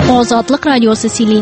Ozodlik radiosi Sili.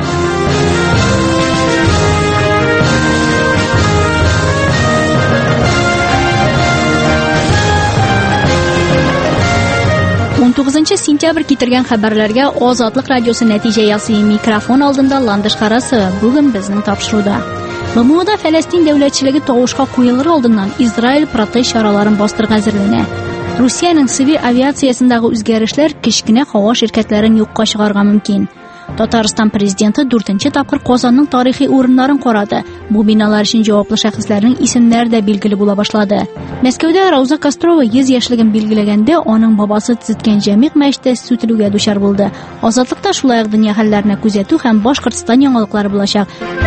Sentyabr ketirgan xabarlarga Ozodlik radiosi natija yasay mikrofon oldinda Landish qarasi bugun bizning topshiruvda. BMOda Falastin davlatchiligi tovushqa qo'yilar oldindan Izrail protest choralarini bostirib hazırlanadi. Rossiyaning sivil aviatsiyasindagi o'zgarishlar kichkina havo shirkatlarini yo'qqa chiqargan mumkin. Tatariston prezidenti 4-tapqir Qozonning tarixiy o'rinlarini qaradi. Bu binolar uchun javobli shaxslarning ismlari da belgili bo'la boshladi. Moskvada Ravza Kastrova 100 yoshligini belgilaganda uning bobosi tuzitgan jamiq mashda sutiluvga duchor bo'ldi. Ozodlikda shulayq dunyo hallarini kuzatuv ham Boshqirdiston yangilikları bo'lacak.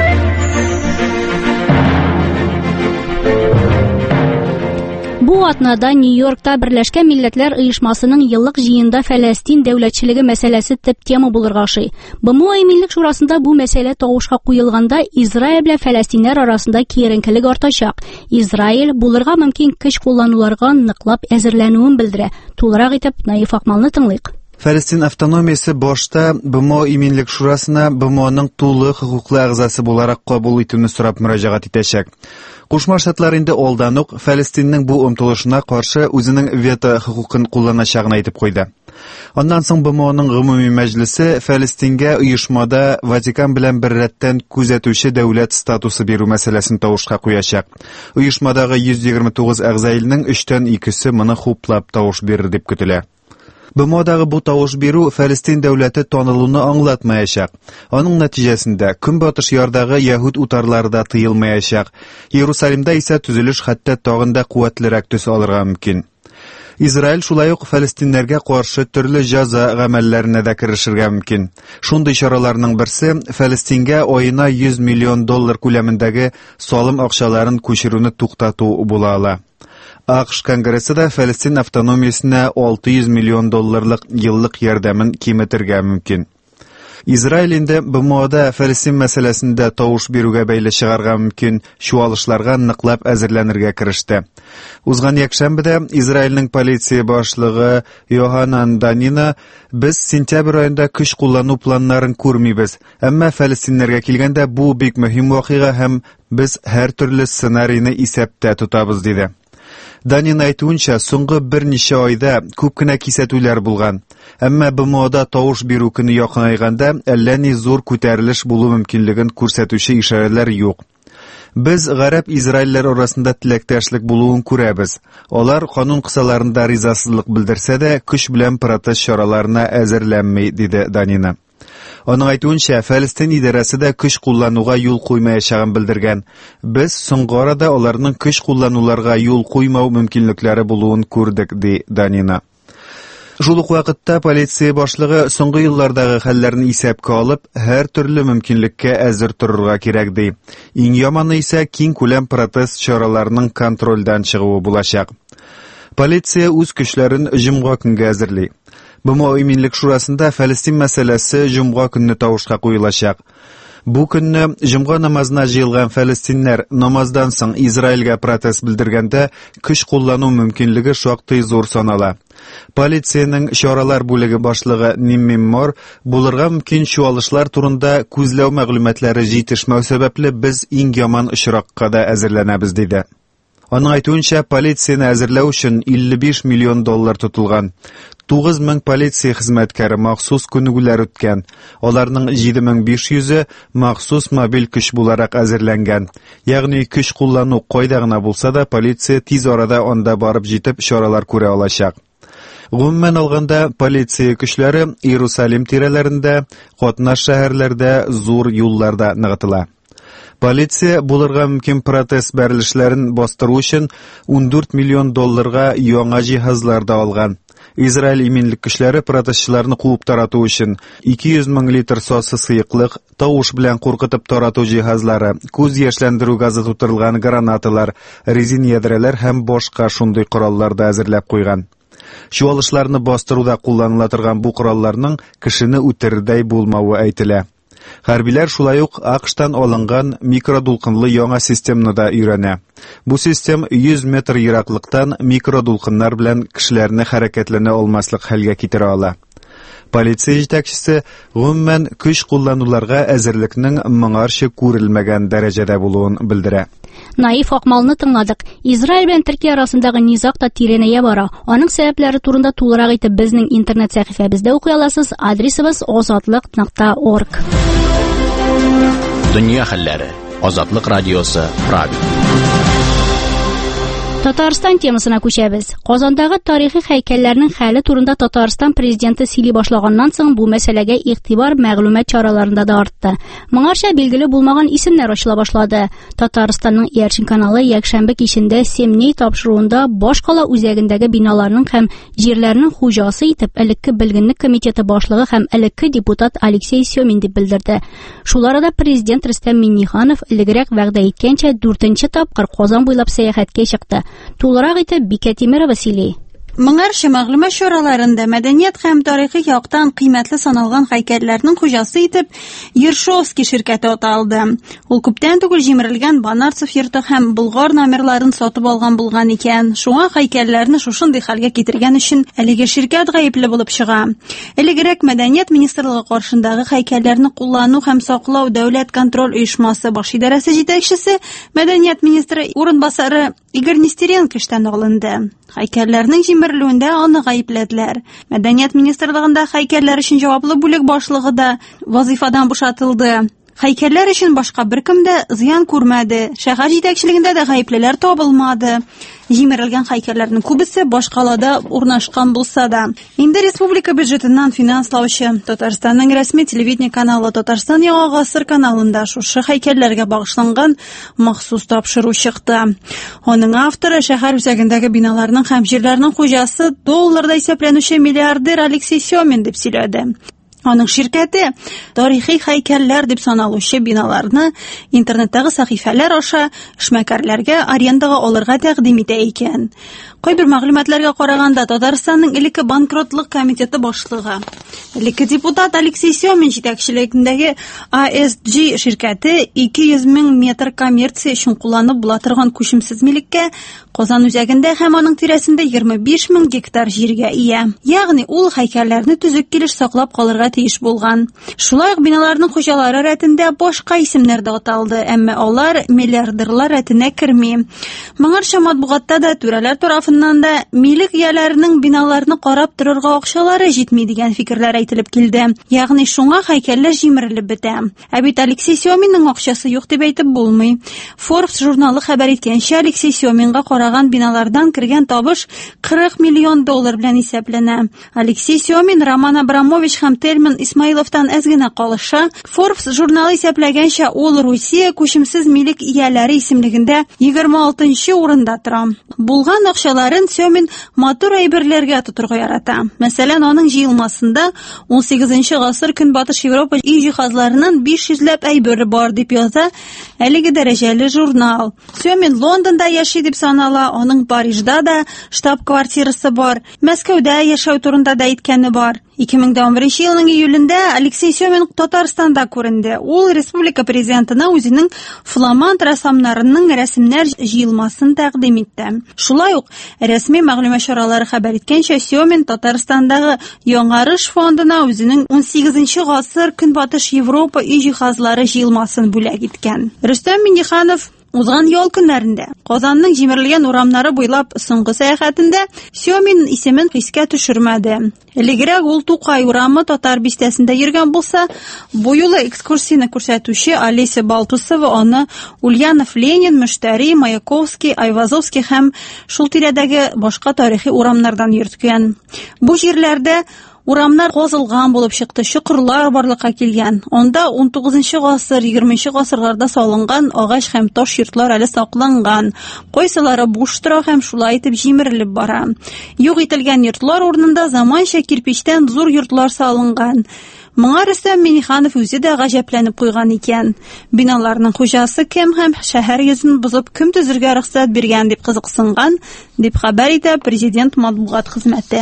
Bu atnada New Yorkda Birleşken Milletler Uyushmasining yillik jiyinida Falastin davlatchiligi masalasi tema bo'lirg'ashi. BMO Millik Shurasida bu masala tovushqa qo'yilganda Izrail bilan Falastinlar orasida kerinkilik ortacak. Izrail bularga mumkin kuch qo'llanuvlarga niqlab hozirlanishini bildirdi. To'liq aytib, Naif Aqmalni tinglaylik. Falastin avtonomiyasi boshda BMO Millik Shurasina BMOning to'liq huquqli a'zosi bo'laraq qabul etilishini so'rab murojaat etishak. Qo'shma Shtatlar endi oldanoq Falastinning bu umtilishina qarshi o'zining veto huquqini qo'llanishini aytib qo'ydi. Ondan so'ng BMOning umumiy majlisi Falastinga uyushmada Vatikan bilan birratdan kuzatuvchi davlat statusi beru masalasini tovushqa qo'yashak. Uyushmadagi 129 a'zoning 3/2si buni xo'plab tovush berir deb kutiladi. BMOdagi bu tovush beru Falastin davlati taniluvini anglatmayacak. Onun natijasida Kunbotish yordagi Yahud utarlarida tiyilmayacak. Yerusalimda esa tuzilish hatto tog'inda quvvatliroq tus olirga mumkin. Izrail shulayuq Falastinlarga qarshi turli jazo amallarini da kirishirga mumkin. Shunday choralarning birsi Falastinga oyina $100 million ko'lamidagi solim aqshalarini ko'chiruvni to'xtatuv bo'la. AQSh Kongressida Falastin avtonomiyasini $600 million yillik yardamin kemetirga mumkin. Izrail endi BMOda Falastin masalasida tovush beruga bayli chiqargan mumkin shu olishlarga niqlab hozirlanirga kirishdi. Uzgan yakshanbada Izrailning politsiya boshlig'i Yohanan Danina biz sentyabr oyida kuch qo'llanuv planlarini ko'rmaymiz, ammo Falastinlarga kelganda bu bek muhim voqea ham biz har turli ssenariyni hisobda tutamiz dedi. Danin aytuvuncha so'nggi bir necha oyda ko'pgina kesatuvlar bo'lgan. Ammo BMOda tovush beru kuni yaqinayganda allani zo'r ko'tarilish bo'lishi mumkinligini ko'rsatuvchi ishoralar yo'q. Biz g'arab Izraillar orasida tilakdoshlik bo'luvini ko'ramiz. Ular qonun qisalarida rizasizlik bildirsa-da, kuch bilan protest choralarini hozirlanmay dedi Danina. Onun aytuvuncha Falastin idorasida kuch qo'llanuvga yo'l qo'ymayotganini bildirgan. Biz so'nggi orada ularning kuch qo'llanuvlarga yo'l qo'ymau mumkinliklari bo'luvini ko'rdik dedi Danina. Shulik vaqtda politsiya boshlig'i so'nggi yillardagi hollarni hisobga olib, har turli mumkinlikka hozir turishga kerak deydi. Eng yomoni esa keng ko'lam protest choralarining kontroldan chiqib bo'lacak. Politsiya o'z kuchlarini jumg'a kunga hozirlaydi. BMO Millik Shurasida Falastin masalasi jumg'a kunni tovushqa qo'yilacak. Bu kunni jumg'a namozina jilgan Falastinlar namozdan so'ng Izrailga protest bildirganda kuch qo'llanuv mumkinligi shoqti zo'r sanala. Politsiyaning choralar bo'ligi boshlig'i Nimmin Mor bularga mumkin shu olishlar turida ko'zlov ma'lumotlari yetishmau sababli biz eng yomon ishroqqa da hozirlanamiz dedi. Onun aytuvuncha politsiyani hozirlash uchun $55 million tutilgan. 9000 politsiya xizmatkari maxsus ko'nikuvlar o'tgan. Ularning 7500i maxsus mobil kuch bo'laraq hozirlangan. Ya'ni kuch qo'llanuv qoidagina bo'lsa-da, politsiya tez orada onda borib yetib choralar ko'ra olacak. Umuman olganda politsiya kuchlari Yerusalim tiralarida, qatnash shaharlarda, zo'r yo'llarda nig'itila. Politsiya bularga mumkin protest berilishlarini bostirish uchun $14 million yangi jihozlarda olgan. Izrail iminlik kuchlari protestchilarni quvib taratuv uchun 200 ming litr so'siz suyuqlik, tovush bilan qo'rqitib taratuv jihozlari, ko'z yoshlantiruv gazi to'tirilgan granatalar, rezin yadralar ham boshqa shunday qurollarda hozirlab qo'ygan. Shu olishlarni bostiruvda qo'llaniladigan bu qurollarning kishini o'tirday bo'lmavi aytiladi. Harbiylar shulayuq AQShdan olingan mikrodulqinli yangi sistemni da o'rganadi. Bu sistem 100 metr yiroqlikdan mikrodulqinlar bilan kishilarni harakatlana olmaslik halga keltira oladi. Полиция җитәкчесе гомумән көч куллануларга әзерлекнең моңарчы күрелмәгән дәрәҗәдә булуын белдерә. Наиф Акмалны тыңладык. Израиль белән Төркия арасындагы низак та тирәнәя бара. Аның сәбәпләре турында тулырак итеп безнең интернет сәхифәбездә укый аласыз. Адресыбыз ozodlik.org. Дөнья хәлләре. Азатлык радиосы Прага. Татарстан темасына күчәбез. Казандагы тарихи һәйкәлләрнең хәле турында Татарстан президенты сөйли башлаганнан соң бу мәсьәләгә игътибар мәгълүмат чараларында да артты. Моңарча билгеле булмаган исемнәр ачыла башлады. Татарстанның Иәрчин каналы якшәмбе кичендә Семней тапшыруында баш кала үзәгендәге биналарның һәм җирләрнең хуҗасы итеп элекке белгенлек комитеты башлыгы һәм элекке депутат Алексей Семин дип белдерде. Шул арада президент Рөстәм Миңнеханов элегрәк вәгъдә иткәнчә 4нче тапкыр Казан буйлап сәяхәткә чыкты. Тулырак итеп Бикә Тимерова сөйли. Моңарчы мәгълүмат чараларында мәдәният һәм тарихи яктан кыйммәтле саналган һәйкәлләрнең хуҗасы итеп Ершовский ширкәте аталды. Ул күптән түгел җимерелгән Банарцев йорты һәм Болгар номерларын сатып алган булган икән. Шуңа һәйкәлләрне шушындый хәлгә китергән өчен әлеге ширкәт гаепле булып чыга. Элегрәк мәдәният министрлыгы каршындагы һәйкәлләрне куллану һәм саклау дәүләт контроль оешмасы баш идарәсе җитәкчесе мәдәният министры урынбасары Игорь Нестеренко эштән алынды. Һәйкәлләрнең җимерелүендә аны гаепләделәр. Мәдәният министрлыгында һәйкәлләр өчен җаваплы бүлек башлыгы да вазифадан бушатылды. Һәйкәлләр өчен башка беркем дә зыян күрмәде. Шәһәр җитәкчелегендә дә гаеплеләр табылмады. Җимерелгән һәйкәлләрнең күбесе башкалада урнашкан булса да. Инде республика бюджетыннан финанслаучы Татарстанның рәсми телевидение каналы Татарстан Яңа гасыр каналында шушы һәйкәлләргә багышланган махсус тапшыру чыкты. Аның авторы шәһәр үзәгендәге биналарның һәм җирләрнең хуҗасы долларда исәпләнүче миллиардер Алексей Семин дип сөйләде. Аның ширкәте тарихи һәйкәлләр дип саналучы биналарны интернеттагы сәхифәләр аша эшмәкәрләргә арендага алырга тәкъдим итә икән. Кайбер мәгълүматларга караганда Татарстанның элекке банкротлык комитеты башлыгы, элекке депутат Алексей Семин җитәкчелегендәге ASG ширкәте 200 мең метр коммерция өчен кулланып була торган күчемсез милеккә Казан үзәгендә һәм аның тирәсендә 25 мең гектар җиргә ия. Ягъни ул һәйкәлләрне төзек килеш саклап калырга тиеш булган. Шулай ук биналарның хуҗалары рәтендә башка исемнәр дә аталды, әмма алар миллиардерлар рәтенә керми. Моңарча матбугатта да түрәләр тарафыннан да милек ияләренең биналарны карап торырга акчалары җитми дигән фикерләр әйтелеп килде. Ягъни шуңа һәйкәлләр җимерелеп бетә. Ә бит Алексей Семинның акчасы юк дип әйтеп булмый. Forbes журналы хәбәр иткәнчә, Алексей Семинга караган биналардан кергән табыш 40 миллион доллар белән исәпләнә. Алексей Семин, Роман Абрамович һәм Тельман Исмаиловтан әз генә калыша. Forbes журналы исәпләгәнчә, ул Русия күчемсез милек ияләре исемлегендә 26нчы урында тора. Булган акчаларын Семин матур әйберләргә тотырга ярата. Мәсәлән, аның җыелмасында 18нчы гасыр Көнбатыш Европа үй җиһазларының 500ләп әйбере бар дип яза әлеге дәрәҗәле журнал. Семин Лондонда яши дип санала, аның Парижда да штаб-квартирасы бар, Мәскәүдә яшәү турында да әйткәне бар. 2011 елның июлендә Алексей Семин Татарстанда күренде. Ул республика президентына үзенең фламанд рәссамнарының рәсемнәр җыелмасын тәкъдим итте. Шулай ук рәсми мәгълүмат чаралары хәбәр иткәнчә, Семин Татарстандагы Яңарыш фондына үзенең 18нчы гасыр Көнбатыш Европа үй җиһазлары җыелмасын бүләк иткән. Рөстәм Миңнеханов узган ял көннәрендә Казанның җимерелгән урамнары буйлап соңгы сәяхәтендә Семин исемен хискә төшермәде. Элегрәк ул Тукай урамы Татар бистәсендә йөргән булса, бу юлы экскурсияне күрсәтүче Олеся Балтусова аны Ульянов, Ленин, Мөштәри, Маяковский, Айвазовский һәм шул тирәдәге башка тарихи урамнардан йөрткән. Бу җирләрдә урамнар казылган булып чыкты, чокырлар барлыкка килгән. Анда 19нчы гасыр, 20нчы гасырларда салынган агач һәм таш йортлар әле сакланган. Кайсылары буш тора һәм шулай итеп җимерелеп бара. Юк ителгән йортлар урынында заманча кирпичтән зур йортлар салынган. Моңа Рөстәм Миңнеханов үзе дә гаҗәпләнеп куйган икән. Биналарның хуҗасы кем һәм шәһәр йөзен бозып кем төзергә рөхсәт биргән дип кызыксынган, дип хәбәр итә президент матбугат хезмәте.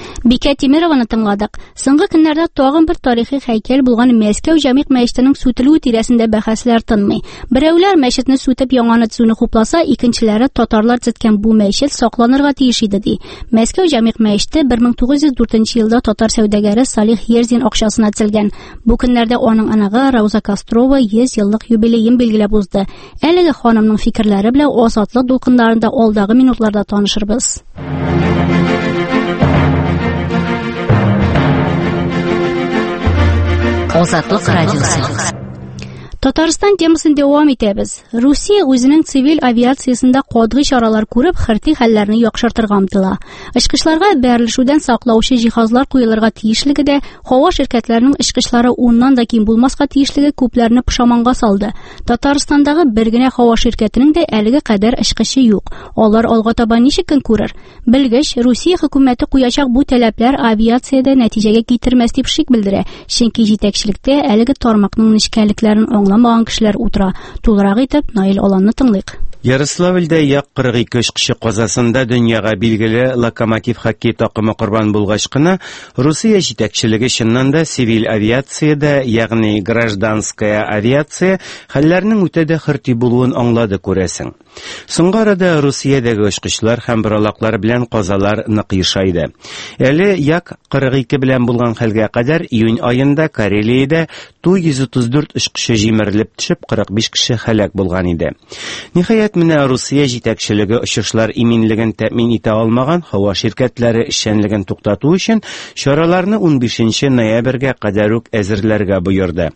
Бикә Тимированы тыңладык. Соңгы көннәрдә тагын бер тарихи һәйкәл булган Мәскәү Җәмигъ мәчетенең сүтелүе тирәсендә бәхәсләр тынмый. Берәүләр мәчетне сүтеп яңаны төзүне хупласа, икенчеләре татарлар төзеткән бу мәчет сакланырга тиеш иде ди. Мәскәү Җәмигъ мәчете 1904 елда татар сәүдәгәре Салих Ерзин акчасына төзелгән. Бу көннәрдә аның анагы Рауза Кострова 100 еллык юбилеен билгеләп узды. Әлеге ханымның фикерләре белән азатлык дулкыннарында алдагы минутларда танышырбыз. Азатлык радиосы. Татарстан темасын дәвам итәбез. Русия үзенең цивил авиациясында катгый чаралар күреп, хәрти хәлләрне яхшыртырга омтыла. Очкычларга бәрелешүдән саклаучы җиһазлар куелырга тиешлеге дә, һава ширкәтләренең очкычлары уннан да ким булмаска тиешлеге күпләрне пошаманга салды. Татарстандагы бер генә һава ширкәтенең дә әлеге кадәр очкычы юк. Алар алга таба ничек көн күрер? Белгеч, Русия хөкүмәте куячак бу таләпләр авиациядә нәтиҗәгә китермәс дип шик белдерә. Чөнки җитәкчелектә әлеге тармакның нечкәлекләрен аңламаган кешеләр утыра. Тулырак итеп Наил Аланны тыңлыйк. Ярославльдә як 42 очкышы казасында дөньяга билгеле Локомотив хоккей такымы корбан булгач кына, Русия җитәкчелеге чыннан да цивил авиациядә, ягъни гражданская авиация хәлләрнең үтәдә хөрти булуын аңлады күрәсең. Соңгы арада Русиядәге очкычлар һәм боралаклар белән казалар нык ешайды. Әле як 42 белән булган хәлгә кадәр июнь аенда Карелиядә 134 очкышы җимерелеп төшеп 45 кеше һәлак булган иде. Ниһаять менә Русия җитәкчелеге очышлар иминлеген тәэмин итә алмаган һава ширкәтләре эшчәнлеген туктату өчен чараларны 15 ноябрьгә кадәр үк әзерләргә боерды.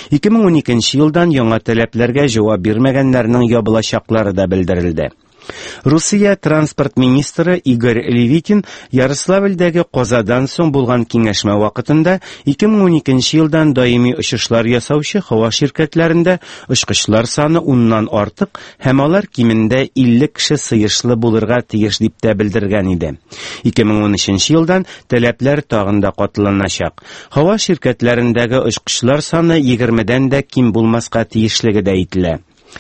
2012 елдан яңа таләпләргә җавап бирмәгәннәрнең ябылачаклары да белдерелде. Русия транспорт министры Игорь Левитин Ярославльдәге казадан соң булган киңәшмә вакытында 2012 елдан даими очышлар ясаучы һава ширкәтләрендә очкычлар саны 10ннан артык һәм алар кимендә 50 кеше сыешлы булырга тиеш дип тә белдергән иде. 2013 елдан таләпләр тагын да катланачак. Һава ширкәтләрендәге очкычлар саны 20дән дә ким булмаска тиешлеге дә әйтелә.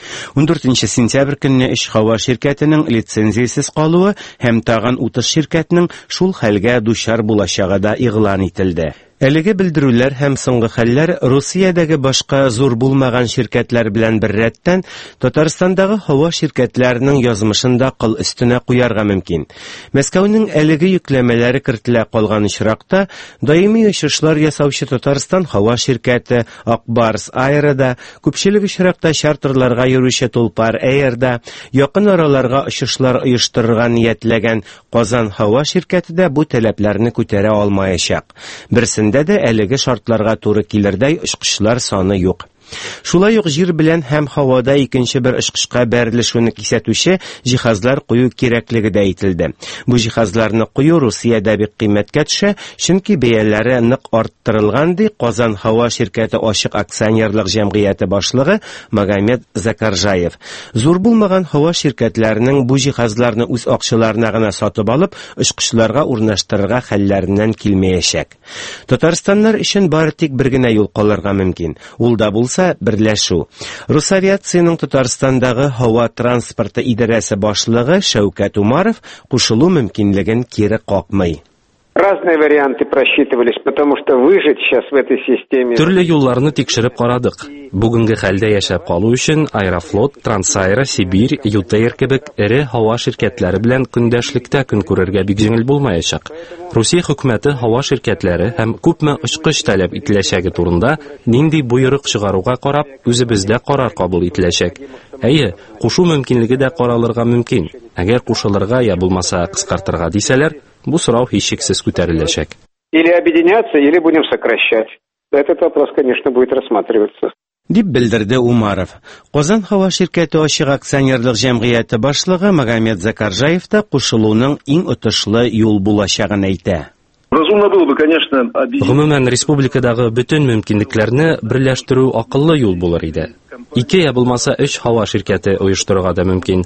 14 сентябрь көнне 3 һава ширкәтенең лицензиясез калуы һәм тагын 30 ширкәтнең шул хәлгә дучар булачагы да игълан ителде. Әлеге белдерүләр һәм соңгы хәлләр Русиядәге башка зур булмаган ширкәтләр белән бер рәттән Татарстандагы һава ширкәтләренең язмышында кыл өстенә куярга мөмкин. Мәскәүнең әлеге йөкләмәләре кертелә калган очракта даими очышлар ясаучы Татарстан һава ширкәте Акбарс Air'да, күпчелек очракта чартерларга йөрүче Tulpar Air'да, якын араларга очышлар оештырырга ниятләгән Казан һава ширкәте дә бу таләпләрне күтәрә алмаячак. Берсендә дә әлеге шартларга туры килердәй очкычлар саны юк. Шулай ук җир белән һәм һавада икенче бер очкышка бәрелешүне кисәтүче җиһазлар кую кирәклеге дә әйтелде. Бу җиһазларны кую Русиядә бик кыйммәткә төшә, чөнки бәяләре нык арттырылган ди Казан һава ширкәте ачык акционерлык җәмгыяте башлыгы Магомед Закаржаев. Зур булмаган һава ширкәтләренең бу җиһазларны үз акчаларына гына сатып алып, очкычларга урнаштырырга хәлләреннән килмәячәк. Татарстаннар өчен бары тик бер генә юл калырга мөмкин. Ул да булса берләшү. Русавиациянең Татарстандагы һава транспорты идарәсе башлыгы Шәүкәт Умаров кушылу мөмкинлеген кире какмый. Разные варианты просчитывались, потому что выжить сейчас в этой системе... Төрле юлларны тикшереп карадык. Бүгенге хәлдә яшәп калу өчен Аэрофлот, Трансаэро, Сибирь, Ютейр кебек эре һава ширкәтләре белән көндәшлектә көн күрергә бик җиңел булмаячак. Русия хөкүмәте һава ширкәтләре һәм күпме очкыч таләп ителәчәге турында нинди буйрык чыгаруга карап, үзебездә карар кабул ителәчәк. Әйе, кушу мөмкинлеге дә каралырга мөмкин. Әгәр кушылырга я булмаса кыскартырга дисәләр, бу сорау һичшиксез күтәреләчәк. Или объединяться, или будем сокращать. Этот вопрос, конечно, будет рассматриваться. Дип белдерде Умаров. Казан һава ширкәте ачык акционерлык җәмгыяте башлыгы Магомед Закаржаев та кушылуның иң отышлы юл булачагын әйтә. Разумно было бы, конечно, Гомумән республикадагы бөтен мөмкинлекләрне берләштерү акыллы юл булыр иде. 2 я булмаса 3 һава ширкәте оештырырга да мөмкин.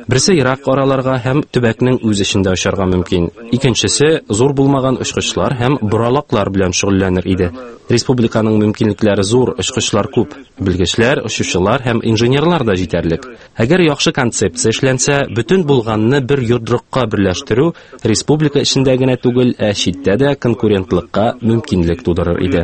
Берсе ерак араларга һәм төбәкнең үз эшендә очарга мөмкин. Икенчесе зур булмаган очкычлар һәм буралаклар белән шөгыльләнер иде. Республиканың мөмкинлекләре зур, очкычлар күп. Белгечләр, очучылар һәм инженерлар да җитәрлек. Әгәр яхшы концепция эшләнсә, бөтен булганны бер йодрыкка берләштерү республика эчендә генә түгел, ә читтә дә конкурентлыкка мөмкинлек тудырыр иде.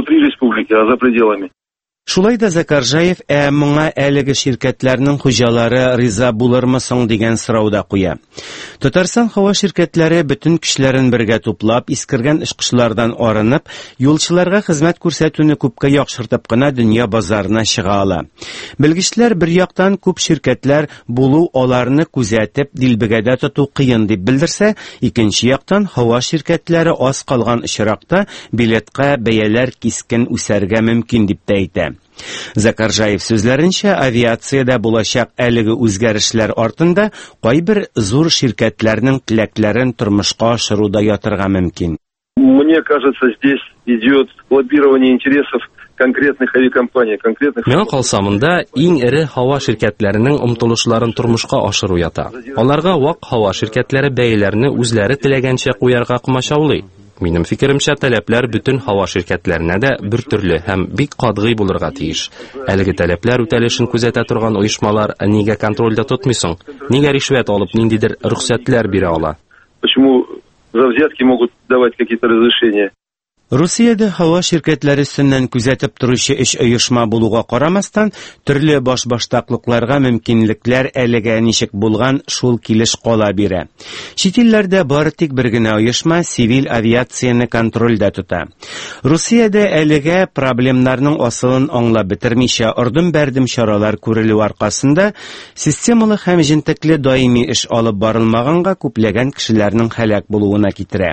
Шулай да Закаржаев моңа әлеге ширкәтләрнең хуҗалары риза булырмы соң дигән сорау да куя. Татарстан һава ширкәтләре бөтен көчләрен бергә туплап, искергән очкычлардан арынып, юлчыларга хезмәт күрсәтүне күпкә яхшыртып кына дөнья базарына чыга ала. Белгечләр бер яктан күп ширкәтләр булу аларны күзәтеп, дилбегәдә тоту кыен дип белдерсә, икенче яктан һава ширкәтләре аз калган очракта билетка бәяләр кискен үсәргә мөмкин дип әйтә. Закаржаев сүзләренчә, авиациядә булачак әлеге үзгәрешләр артында кайбер зур ширкәтләрнең теләкләрен тормышка ашыруда ятырга мөмкин. Мне кажется, здесь идет лоббирование интересов конкретных авиакомпаний, конкретных... Миңа калса, монда иң эре һава ширкәтләренең омтылышларын тормышка ашыру ята. Аларга вак һава ширкәтләре бәяләрне үзләре теләгәнчә куярга комачаулый. Минем фикеремчә, таләпләр бөтен һава ширкәтләренә дә бер төрле һәм бик катгый булырга тиеш. Әлеге таләпләр үтәлешен күзәтә торган оешмалар нигә контрольдә тотмыйсың? Нигә ришвәт алып ниндидер рөхсәтләр бирә ала? Почему за взятки могут давать какие-то разрешения? Русиядә һава ширкәтләре өстеннән күзәтеп торучы эш оешма булуга карамастан, төрле башбаштаклыкларга мөмкинлекләр әлегә ничек булган шул килеш кала бирә. Чит илләрдә бары тик бер генә оешма цивил авиацияне контрольдә тота. Русиядә әлегә проблемнарның асылын аңлап бетермичә ордым-бәрдем чаралар күрелү аркасында системалы һәм җентекле даими эш алып барылмаганга күпләгән кешеләрнең һәлак булуына китерә.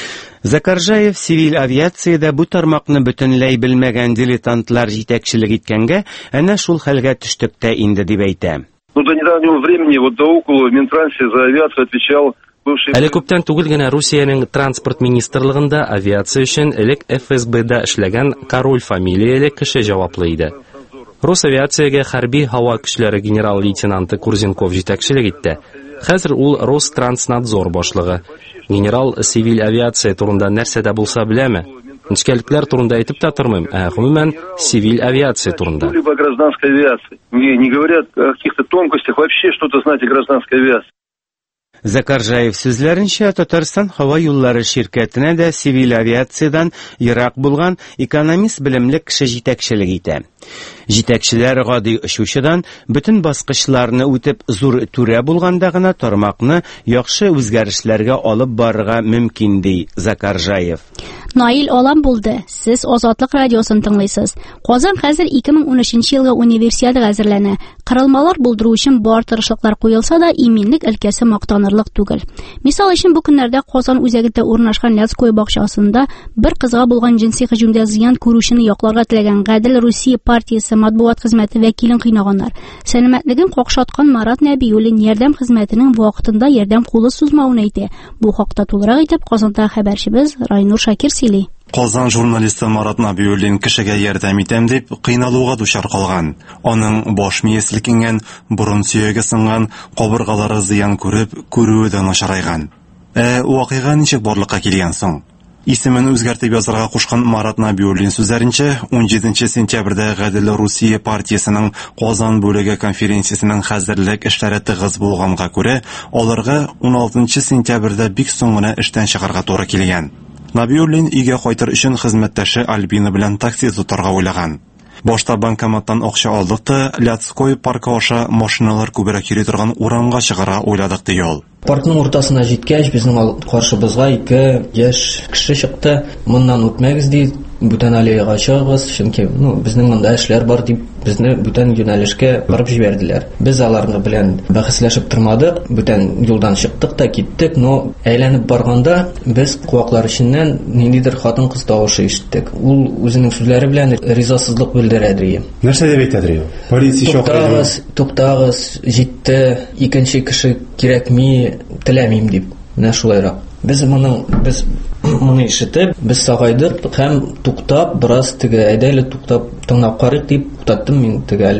Закаржаев цивил авиациядә бу тармакны бөтенләй белмәгән дилетантлар җитәкчелек иткәнгә, әнә шул хәлгә төштек тә инде дип әйтә. До недавнего времени, до около, в Минтрансе за авиацию отвечал бывший... Әле күптән түгел генә Русиянең транспорт министрлыгында авиация өчен элек ФСБда эшләгән Король фамилияле кеше җаваплы иде. Росавиациягә хәрби һава көчләре генерал-лейтенанты Курзенков җитәкчелек итте. Хәзер ул Ространснадзор башлыгы. Генерал цивил авиация турында нәрсә дә булса беләме? Нечкәлекләр турында әйтеп тә тормыйм, гомумән цивил авиация турында. Либо гражданской авиации. Не говорят о каких-то тонкостях, вообще что-то знать о гражданской авиации. Закаржаев сүзләренчә, Татарстан һава юллары ширкәтенә дә цивил авиациядән ерак булган экономист белемле кеше җитәкчелек итә. Җитәкчеләр гади очучыдан бөтен баскычларны үтеп зур түрә булганда гына тармакны яхшы үзгәрешләргә алып барырга мөмкин ди Закаржаев. Наил Алам булды. Сез Азатлык радиосын тыңлыйсыз. Казан хәзер 2013 елга универсиадага әзерләнә. Кырылмалар булдыру өчен бар тырышлыклар куелса да, иминлек өлкәсе мактанырлык түгел. Мисал өчен, бу көннәрдә Казан үзәгендә урнашкан Ляцкой бакчасында бер кызга булган җинси һөҗүмдә зыян күрүчене якларга теләгән Гадел Русия партиясе матбугат хезмәте вәкилен кыйнаганнар. Сәламәтлеген какшаткан Марат Нәбиуллин ярдәм хезмәтенең вакытында ярдәм кулы сузмавын әйтә. Бу хакта тулырак итеп Казанда хәбәрчебез Райнур Шакир сөйли. Казан журналисты Марат Нәбиуллин кешегә ярдәм итәм дип кыйналуга дучар калган. Аның баш мие селкенгән, борын сөяге сынган, кабыргалары зыян күреп, күрүе дә начарайган. Вакыйга ничек барлыкка килгән соң? Исемен үзгәртеп язарга кушкан Марат Нәбиуллин сүзләренчә, 17 сентябрьдә Гадел Русия партиясының Казан бүлеге конференциясының хәзерлек эшләре тыгыз булганга күрә, аларга 16 сентябрьдә бик соң гына эштән чыгарга туры килгән. Нәбиуллин өйгә кайтыр өчен хезмәттәше Альбина белән такси тотарга уйлаган. Башта банкоматтан акча алдык та Ляцкой паркы аша машиналар күбрәк йөри торган урамга чыгарга уйладык ди ул. Паркның уртасына җиткәч, безнең каршыбызга 2 яшь кеше чыкты. Моннан үтмәгез ди, бүтән аллеяга чыгыгыз, чөнки безнең монда эшләр бар дип, безне бүтән юнәлешкә барып җибәрделәр. Без аларны белән бәхәсләшеп тормадык, бүтән юлдан чыктык та киттек, но әйләнеп барганда без куаклар эченнән ниндидер хатын-кыз тавышы ишеттек. Ул үзенең сүзләре белән ризасызлык белдерә ди. Нәрсә дип әйтә? Полиция чакырды. Туктагыз, җитте, икенче кеше кирәкми, теләмим дип. Менә шулайрак. Без Моны ишетеп, без сагайдык һәм туктап, бераз теге әйдәле туктап тыңлап карыйк дип туктаттым мин теге,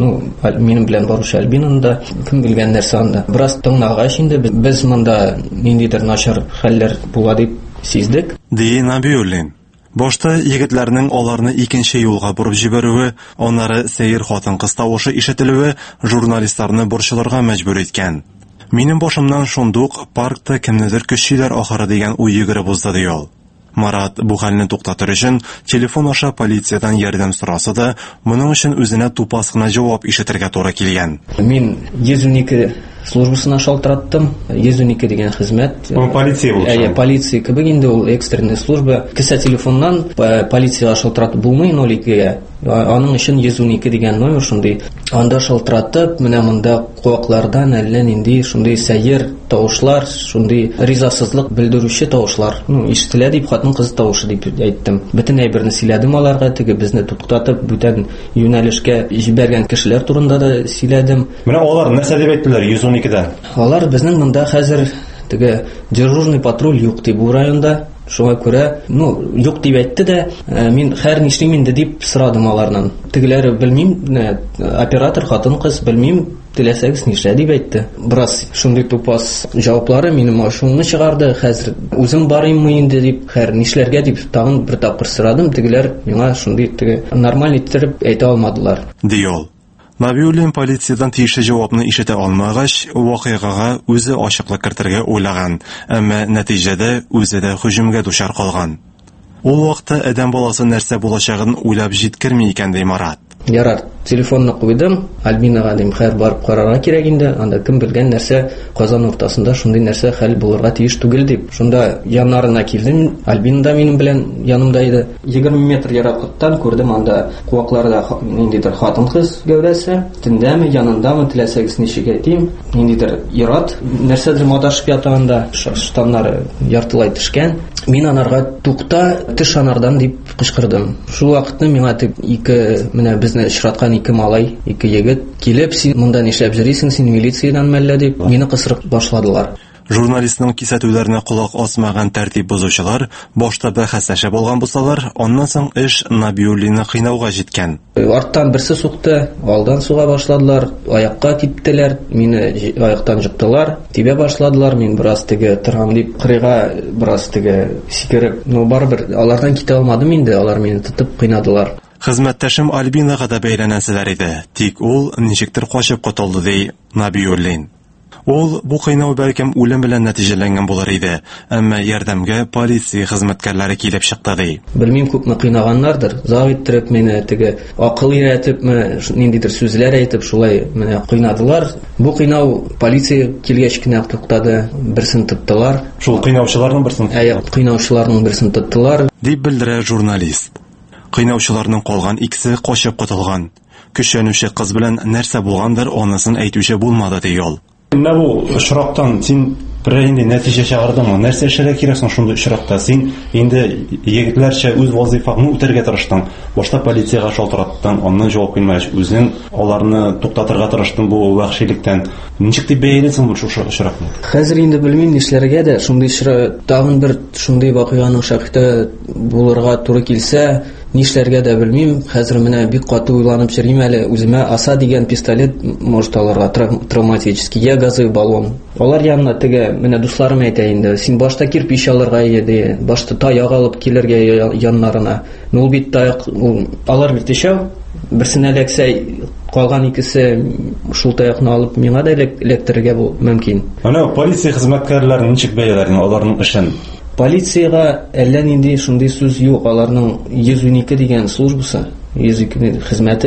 минем белән баручы Альбинаны, кем белгән нәрсә анда. Бераз тыңлагач инде без монда ниндидер начар хәлләр була дип сиздек. Ди Набиуллин. Башта егетләрнең аларны икенче юлга бурып җибәрүе, аннары сәер хатын-кыз тавышы ишетелүе журналистларны борчылырга мәҗбүр иткән. Минем башымнан шундук паркта кемнедер көчләр ахыры дигән уй йөгереп узды ди ул. Марат бу хәлне туктатыр өчен телефон аша полициядән ярдәм сораса да, моның өчен үзенә тупас кына җавап ишетергә туры килгән. Мин 112 службасына шалтыраттым. 112 дигән хезмәт. Полиция булды. Полиция кебек инде ул экстренный служба. Кесә телефоннан полициягә шалтыратып булмый 02-гә. Аның өчен 112 дигән номер шундый. Анда шалтыратып, менә монда куаклардан әллә нинди шундый сәер тавышлар, шундый ризасызлык белдерүче тавышлар. Ишетелә дип хатын-кыз тавышы дип әйттем. Бөтен әйберне сөйләдем аларга, теге безне туктатып, бүтән юнәлешкә җибәргән кешеләр турында да сөйләдем. Менә алар нәрсә дип әйттеләр 112-дә? Алар безнең монда хәзер теге дежурный патруль юк дип бу районда. Шуңа күрә, юк дип әйтте дә, мин һәр нишлим инде дип сорадым алардан. Тегеләре белмим, оператор хатын-кыз белмим, теләсәгез нишлә дип әйтте. Бераз шундый тупас җаваплары минем ашуымны чыгарды. Хәзер үзем барыйммы инде дип, һәр нишләргә дип тагын бер тапкыр сорадым. Тегеләр миңа шундый нормаль иттереп әйтә алмадылар. Диол. Набиуллин полициядән тиешле җавапны ишетә алмагач, вакыйгага үзе ачыклык кертергә уйлаган, әмма нәтиҗәдә үзе дә һөҗүмгә дучар калган. Ул вакытта адәм баласы нәрсә булачагын уйлап җиткерми икән ди Марат. Ярар, телефонны куйдым, Альбинага дим, хәр барып карарга кирәк инде, анда кем белгән нәрсә Казан уртасында шундый нәрсә хәл булырга тиеш түгел дип. Шунда яннарына килдем, Альбин да минем белән янымда иде. 20 метр ераклыктан күрдем анда куакларда ниндидер хатын-кыз гәүдәсе, тендәме, янындамы, теләсәгез ничек әйтим, ниндидер ират, нәрсәдер маташып ята анда, штаннары яртылай төшкән. Мин анарга тукта, теш анардан дип кычкырдым. Шул вакытны миңа ике менә безне очраткан ике малай, ике егет килеп, син монда нишләп йөрисең, син милициядан мәллә дип мине кысырып башладылар. Журналистның кисәтүләренә колак асмаган тәртип бозучылар башта бәхәсләшә булган булсалар, аннан соң эш Набиуллинны кыйнауга җиткән. Арттан берсе сукты, алдан суга башладылар, аякка типтеләр, мине аяктан җыктылар, тибә башладылар, мин бераз теге торам дип кырыйга бераз теге сикереп, барыбер алардан китә алмадым инде, алар мине тотып кыйнадылар. Хезмәттәшем Альбинага да бәйләнәселәр иде, тик ул ничектер качып котылды ди Набиуллин. Ул бу кыйнау бәлкем үлем белән нәтиҗәләнгән булыр иде, әмма ярдәмгә полиция хезмәткәрләре килеп чыкты ди. Белмим, күпме кыйнаганнардыр, зав иттереп мине теге акыл өйрәтепме, ниндидер сүзләр әйтеп шулай менә кыйнадылар. Бу кыйнау полиция килгәч кенә туктады, берсен тоттылар. Шул кыйнаучыларның берсен. Кыйнаучыларның берсен тоттылар, дип белдерә журналист. Кыйнаучыларның калган икесе качып котылган. Көчәнүче кыз белән нәрсә булгандыр, анысын әйтүче булмады ди ул. Менә бу очрактан син бер инде нәтиҗә чыгардыңмы? Нәрсә эшләргә кирәк соң шундый очракта? Син инде егетләрчә үз вазифаңны үтәргә тырыштың. Башта полициягә шалтыраттың, аннан җавап бирмәгәч, үзең аларны туктатырга тырыштың бу вахшилектән. Ничек дип бәялисең бу очракны? Хәзер инде белмим нишләргә дә, шундый тагын бер шундый вакыйганың шакыты булырга туры килсә, нишләргә дә белмим. Хәзер менә бик каты уйланып йөрим әле. Үземә аса дигән пистолет может алырга, травматический, я газовый баллон. Алар янына теге менә дусларым әйтә инде, син башта кирпич алырга иде, башта таяк алып килергә яннарына. Ул бит таяк, алар бит ишәү, берсенә эләксә, калган икесе шул таякны алып миңа да эләктерергә мөмкин. Ана полиция хезмәткәрләрен ничек бәяләрен, аларның эшен? Полициягә әллә нинди шундый сүз юк, аларның 112 дигән службасы, 112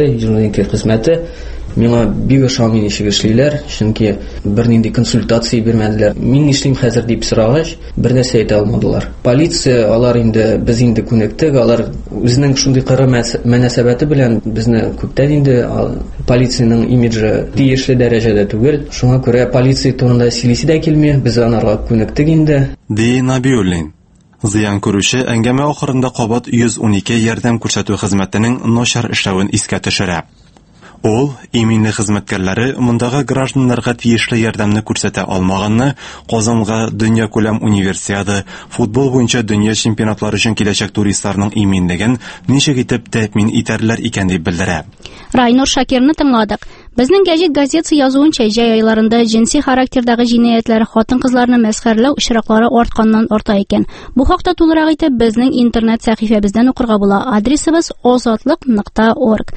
хезмәте миңа бик ошамый ничек эшлиләр, чөнки бернинди консультация бирмәделәр. Мин нишлим хәзер дип сорагач, бер нәрсә әйтә алмадылар. Полиция, алар инде без инде күнектек, алар үзенең шундый кыры мөнәсәбәте белән безне күптән инде полициянең имиджы тиешле дәрәҗәдә түгел. Шуңа күрә полиция турында сөйлисе дә килми, без анарга күнектек инде. Ди Набиуллин. Зыян күрүче әңгәмә ахырында кабат 112 ярдәм күрсәтү хезмәтенең начар эшләвен искә төшерә. Ул, иминле хезмәткәрләре мондагы гражданнарга тиешле ярдәмне күрсәтә алмаганны, Казанга дөньякүләм универсиада, футбол буенча дөнья чемпионатлары өчен киләчәк туристларның иминлеген ничек итеп тәэмин итәрләр икән дип белдерә. Райнур Шакирны тыңладык. Безнең газета язуынча, җәй айларында җинси характердагы җинаятьләр, хатын-кызларны мәсхәрләү очраклары артканнан арта икән. Бу хакта тулырак итеп безнең интернет сәхифәбездән укырга була. Адресыбыз ozodlik.org.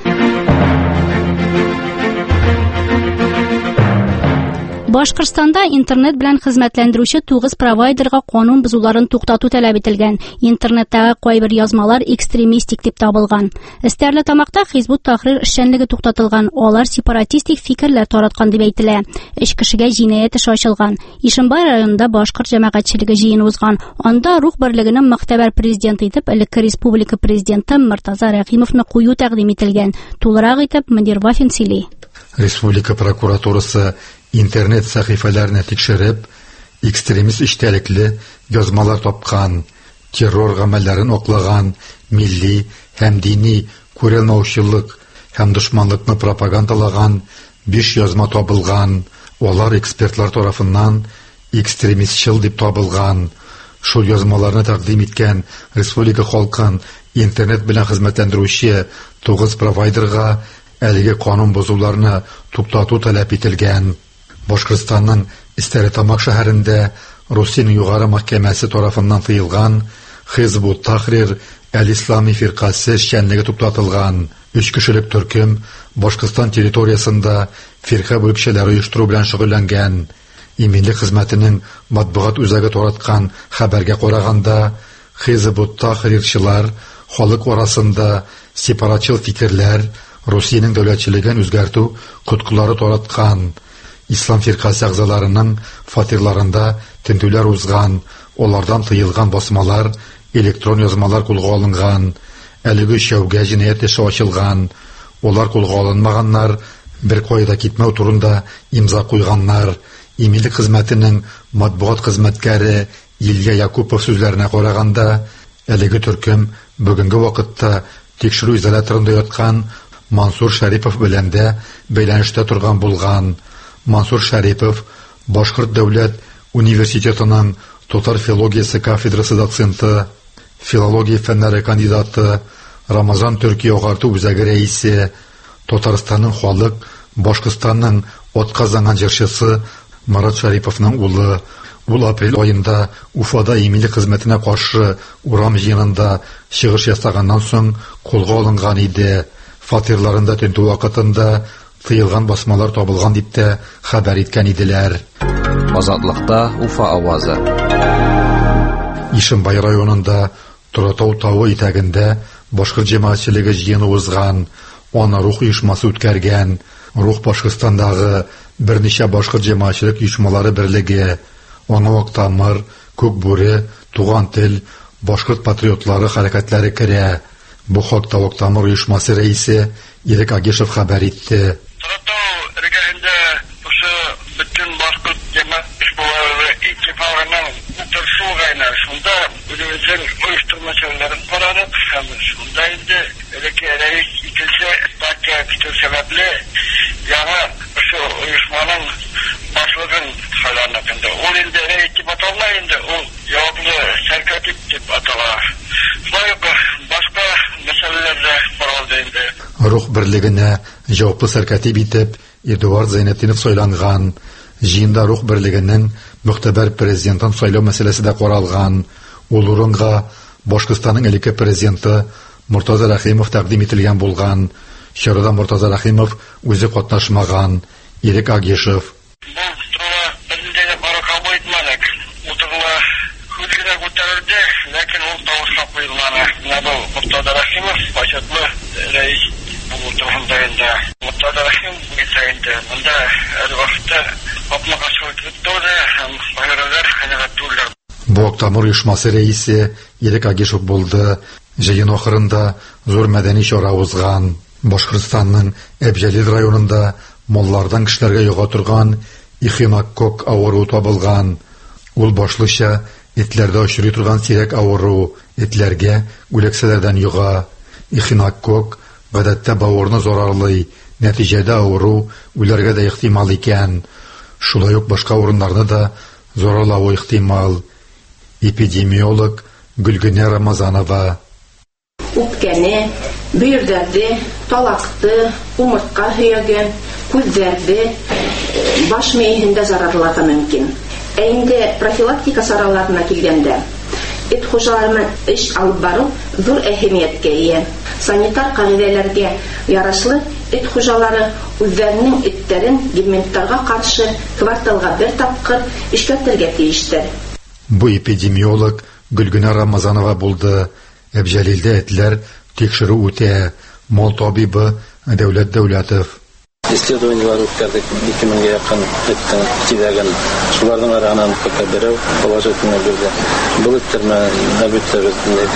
Башкортстанда интернет белән хезмәтләндерүче 9 провайдерга канун бозуларын туктату таләп ителгән. Интернеттагы кайбер язмалар экстремистик дип табылган. Стәрлетамакта Хизбут Тахрир эшчәнлеге туктатылган. Алар сепаратистик фикерләр тараткан дип әйтелә. 3 кешегә җинаять эше ачылган. Ишембай районында башкорт җәмәгатьчелеге җыены узган. Анда рух берлегенең мөхтәбәр президенты итеп элекке республика президенты Мортаза Рәхимовны кую тәкъдим ителгән. Тулырак итеп Мөнир Вафин сөйли. Республика прокуратурасы интернет сәхифәләрне тикшереп, экстремист эчтәлекле язмалар тапкан, террор гамәлләрен аклаган, милли һәм дини күрелмәүчелек һәм дошманлыкны пропагандалаган 5 язма табылган. Алар экспертлар тарафыннан экстремистчыл дип табылган. Шул язмаларны тәкъдим иткән республика халкын интернет белән хезмәтләндерүче 9 провайдерга әлеге канун бозуларны туктату таләп ителгән. Башкортстанның Стәрлетамак шәһәрендә Русиянең югары мәхкәмәсе тарафыннан тыелган Хизбут Тахрир әл-Ислами фиркасы эшчәнлеге туктатылган. 3 кешелек төркем Башкортстан территориясында фирка бүлекчәләре оештыру белән шөгыльләнгән. Иминлек хезмәтенең матбугат үзәге тараткан хәбәргә караганда, Хизбут Тахрирчылар халык арасында сепаратчыл фикерләр, Русиянең дәүләтчелеген үзгәртү коткылары тараткан. Ислам фиркасы әгъзаларының фатирларында тентүләр узган, олардан тыелган басмалар, электрон язмалар кулга алынган. Әлеге шәүгә җинаять эше ачылган. Олар кулга алынмаганнар бер кайда китмәү турында имза куйганнар. Иминлек хезмәтенең матбугат хезмәткәре Илья Якупов сүзләренә караганда, әлеге төркем бүгенге вакытта тикшерү изоляторында яткан Мансур Шәрипов белән дә бәйләнештә торган булган. Мансур Шәрипов Башкорт дәүләт университетының татар филологиясе кафедрасы доценты, филология фәннәре кандидаты, Рамазан Төркия агарту үзәге рәисе, Татарстанның халык, Башкортстанның атказанган җырчысы Марат Шәриповның улы. Ул апрель айында Уфада иминлек хезмәтенә каршы урам җыенында чыгыш ясаганнан соң кулга алынган иде. Фатирларында тентү вакытында тыелган басмалар табылган дип тә хәбәр иткән иделәр. Азатлыкта Уфа авазы. Ишембай районында Торатау тавы итәгендә башкорт җәмәгатьчелеге җыены узган. Ана рух оешмасы үткәргән. Рух Башкортстандагы берничә башкорт җәмәгатьчелек оешмалары берлеге, Ана Актамыр, Күкбүре, Туган тел, башкорт патриотлары хәрәкәтләре керә. Бу хакта Актамыр оешмасы рәисе Ирек Агешев хәбәр итте. Торатау эргәһендә бусы бөтен башкорт җәмәгатьчеләре иттифагының утырышы гайнар. Шунда үзебезнең оештырмачыларын карадык һәм шунда инде элекке рәис икенче партия китү сәбәпле яңа шу оешманың башлыгын хәлләнәкендә. Ул инде рәис дип аталмый инде, ул яуаплы сәркәтип дип атала. Шулай ук башка мәсьәләләрдә каралды инде. Рух берлегенә җаваплы сәркәтип итеп Эдуард Зайнетдинов сайланган. Җыенда рух берлегенең мөхтәбәр президентын сайлау мәсьәләсе дә каралган. Ул урынга Башкортстанның элекке президенты Мортаза Рәхимов тәкъдим ителгән булган. Чарада Мортаза Рәхимов үзе катнашмаган. Ирек Агешев. Ләкин ул тавышка куелмады. Менә бу Мортаза Рәхимов башатлы рәис булу турында инде. Мортаза Рәхимов бисәгендә монда әле вакытта апмага шултыды һәм байралар хәнәгать түләр. Бу Актамыр оешмасы рәисе Ирек Агешев булды. Җыен ахырында зур мәдәни чара узган. Башкортстанның Әбҗәлил районында маллардан кешеләргә юга торган ихинококк авыруы табылган. Ул башлыча этләрдә очрый торган сирәк авыру, этләргә үләксәләрдән юга. Ихинококк гадәттә бавырны зарарлый, нәтиҗәдә авыру үләргә дә ихтимал икән. Шулай ук башка урыннарда да зорлауы ихтимал. Эпидемиолог Гөлгенә Рамазанова. Үпкәне, бөйрәләрде, талакты, умыртка һөяге, күзләрде, баш мейендә зарарларга мөмкин. Инде профилактика сараларына килгәндә, эт хуҗаларының эш алып бару зур әһәмияткә ия. Санитар кагыйдәләргә ярашлы эт хуҗалары үзләренең этләрен гельминттарга каршы кварталга бер тапкыр эшкәртергә тиештер. Бу эпидемиолог Гөлгенә Рамазанова булды. Әбҗәлилдә этләр тикшерү үтә. Мал табибы Дәүләт Дәүләтов. Исследованиялар үткәрдек 2000-гә якын эттең тизәген. Шуларның арасынан берәү положительный булды. Бу этләрне әлбәттә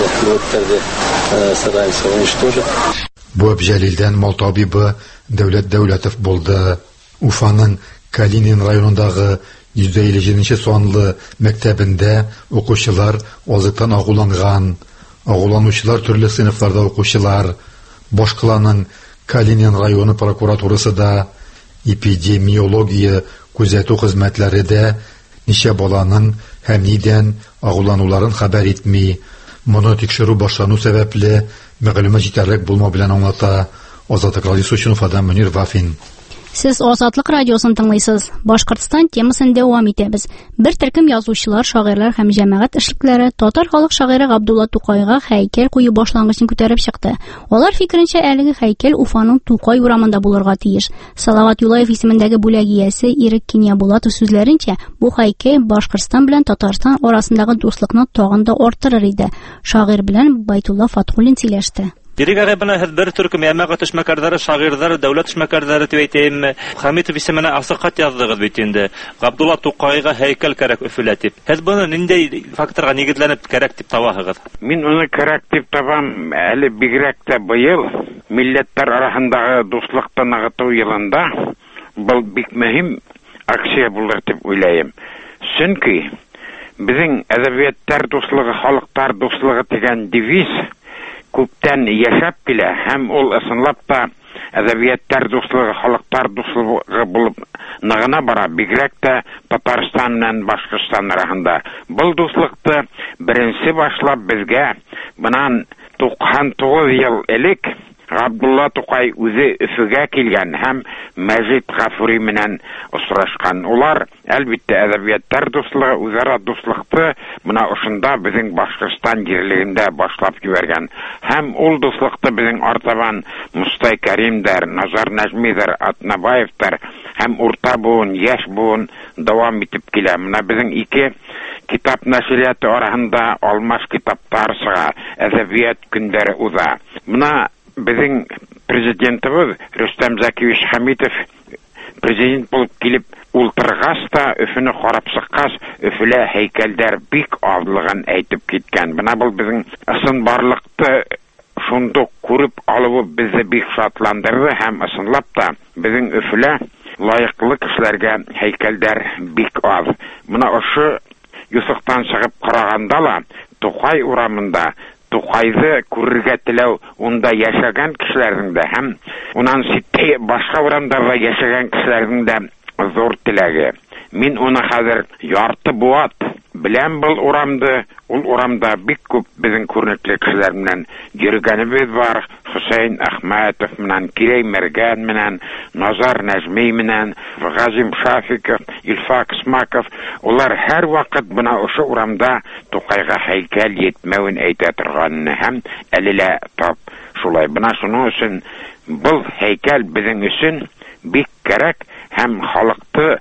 стараемся уничтожить. Бу Әбҗәлилдән мал табибы Дәүләт Дәүләтов булды. Уфаның Калинин районындагы 157 санлы мәктәбендә укучылар азыктан агуланган. Агуланучылар төрле сыйныфларда укучылар. Башкаланың Калинин районы прокуратурасы да, эпидемиология күзәтү хезмәтләре дә ничә баланың һәм нидән агулануларын хәбәр итми. Моны тикшерү башлану сәбәпле мәгълүмат җитәрлек булмау белән аңлата. Азатлык радиосы өчен Уфадан Мөнир Вафин. Сез Азатлык радиосын тыңлыйсыз. Башкортстан темасын дәвам итәбез. Бер төркем язучылар, шагыйрьләр һәм җәмәгать эшлекләре татар халык шагыйре Габдулла Тукайга һәйкәл кую башлангычын күтәреп чыкты. Алар фикеренчә, әлеге һәйкәл Уфаның Тукай урамында булырга тиеш. Салават Юлаев исемендәге бүләк иясе Ирек Кинябулатов сүзләренчә, бу һәйкәл Башкортстан белән Татарстан арасындагы дуслыкны тагын да арттырыр иде. Шагыйрь белән Байтулла Фатхуллин сөйләште. Дирек агайбына бер төркем мәгълүмат эшмәкәрләре, шагыйрьләр, дәүләт эшмәкәрләре дип әйтәм. Хәмитов исеменә асык яздыгыз бит инде. Габдулла Тукайга һәйкәл кирәк Өфөлә дип. Һез буны нинди факторга нигезләнеп кирәк дип табасыз? Мин уны кирәк дип табам, әле бигрәк тә быел милләттәр арасындагы дуслыкны ныгыту елында бу бик мөһим акция булыр дип уйлыйм. Чөнки безнең әдәбияттар дуслыгы, халыктар дуслыгы дигән девиз күптән яшәп килә һәм ул ысынлап та әдәбияттар дуслыгы, халыктар дуслыгы булып ныгына бара, бигрәк тә Татарстан белән Башкортстан арасында. Бу дуслыкты беренче башлап безгә моннан 99 ел элек Габдулла Тукай үзе Өфөгә килгән һәм Мәҗит Гафури менән очрашкан. Улар әлбәттә әдәбияттар дуслыгы, үзара дуслыкты менә ошында безнең Башкортстан җирлегендә башлап җибәргән. Һәм ул дуслыкты безнең артабан Мустай Кәримдәр, Назар Нәҗмидәр, Атнабаевтар һәм урта буын, яшь буын дәвам итеп килә. Менә безнең ике китап нәшрияты арасында алмаш китаптар сыга, әдәбият көндәре уза. Менә безнең президентыбыз Рөстәм Зәкиевич Хәмитов президент булып килеп ултыргас та Өфөне карап сыккас, Өфөлә һәйкәлдәр бик азлыгын әйтеп киткән. Менә бу безнең ысынбарлыкты шундук күреп алуы безне бик шатландырды һәм ысынлап та безнең Өфөлә лаеклы кешеләргә һәйкәлдәр бик аз. Менә ошо Юсуфтан чыгып караганда ла Тукай урамында Тукайды күрергә теләү, унда яшәгән кешеләрнең дә һәм унан ситте башка урамдарда яшәгән кешеләрнең дә зур теләге. Мин уны хәзер ярты буат белән бул урамды, ул урамда бик күп безнең күренекле кешеләр белән йөргәнебез бар. Хусейн Әхмәтов менән, Кирей Мәргән менән, Назар Нәҗми менән, Газим Шафиков, Илфак Смаков, улар һәр вакыт бына ошо урамда Тукайга һәйкәл йетмәвен әйтә торганны һәм әлелә тап шулай. Бына шуның өчен бу һәйкәл безнең өчен бик кирәк һәм халыкты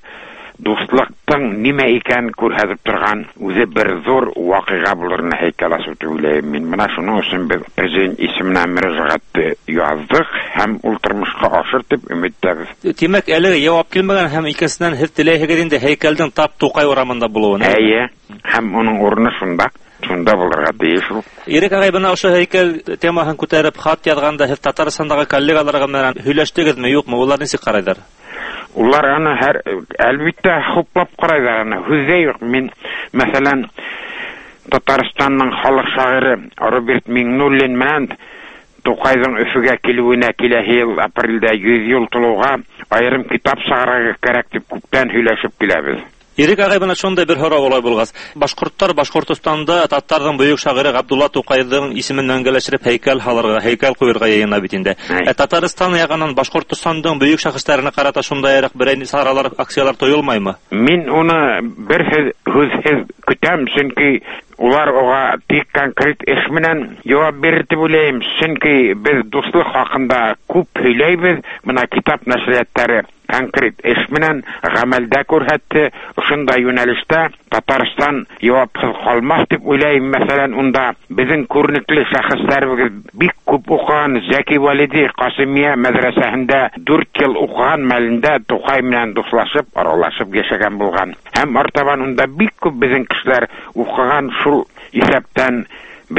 дуслыктың нимә икән күрһәтеп торган үзе бер зур вакыйга булырны һәйкәл асып түгеләм. Мин менә шуның өчен без президент исеменә мөрәҗәгать яздык һәм ул тормышка ашыр дип өметтәбез. Димәк, әлегә җавап килмәгән һәм икесеннән һез теләйһегез инде һәйкәлдән тап Тукай урамында булуын. Әйе, һәм уның урыны шунда булырга тиеш. Ирек агай бына ошо һәйкәл темасын күтәреп хат язганда һез Татарстандагы коллегаларга белән һөйләштегезме, юкмы? Улар ничек карыйлар? Улар аны әлбәттә хуплап карайлар аны. Хүзә юк. Мин, мәсәлән, Татарстанның халык шагыйре Роберт Миңнуллин менән Тукайдың Өфөгә килүенә киләһе ел апрельдә 100 ел тулуга аерым китап чыгарырга кирәк дип күптән һөйләшеп киләбез. Ирек агай бана шундай бер һорау улай булгас. Башкорттар Башкортстанда татарның бөек шагыйре Габдулла Тукайдың исемен мәңгеләштереп һәйкәл халырга, һәйкәл куярга яена бит инде. Татарстан ягыннан Башкортстандың бөек шәхесләренә карата шундайрак берәй саралар, акциялар тоелмаймы? Мин уны бер һүзһез көтәм, чөнки улар ога тик конкрет эш менән җавап бирер дип уйлыйм. Чөнки без дуслык хакында күп һөйләйбез, менә китап нәшриятләре конкрет эш менән гамәлдә күрһәтте. Шундай юнәлештә Татарстан җавапсыз калмас дип уйлыйм. Мәсәлән, унда безнең күренекле шәхесләребез бик күп укыган Зәки Валиди Касымия мәдрәсәһендә 4 ел укыган мәлендә Тукай менән дуслашып, аралашып яшәгән булган. Һәм артабан унда бик күп безнең кешеләр укыган. Шул исәптән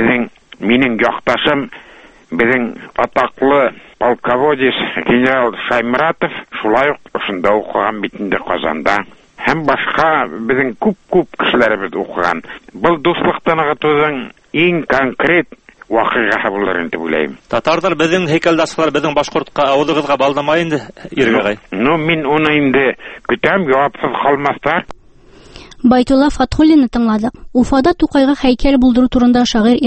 минең якташым, безнең атаклы полководец генерал Шаймратов шулай ук шунда укыган бит инде Казанда. Һәм башка безнең күп кешеләребез укыган. Бу дуслыкны ныгытуның иң конкрет вакыйгасы булыр дип уйлыйм. Татарлар безнең һәйкәлдашлар безнең башкортка авызыгызга балдамай инде, Иргәгай. Мин уны инде көтәм, җавапсыз калмаслар. Байтулла Фатхуллинны тыңладык. Уфада Тукайга һәйкәл булдыру турында шагыйрь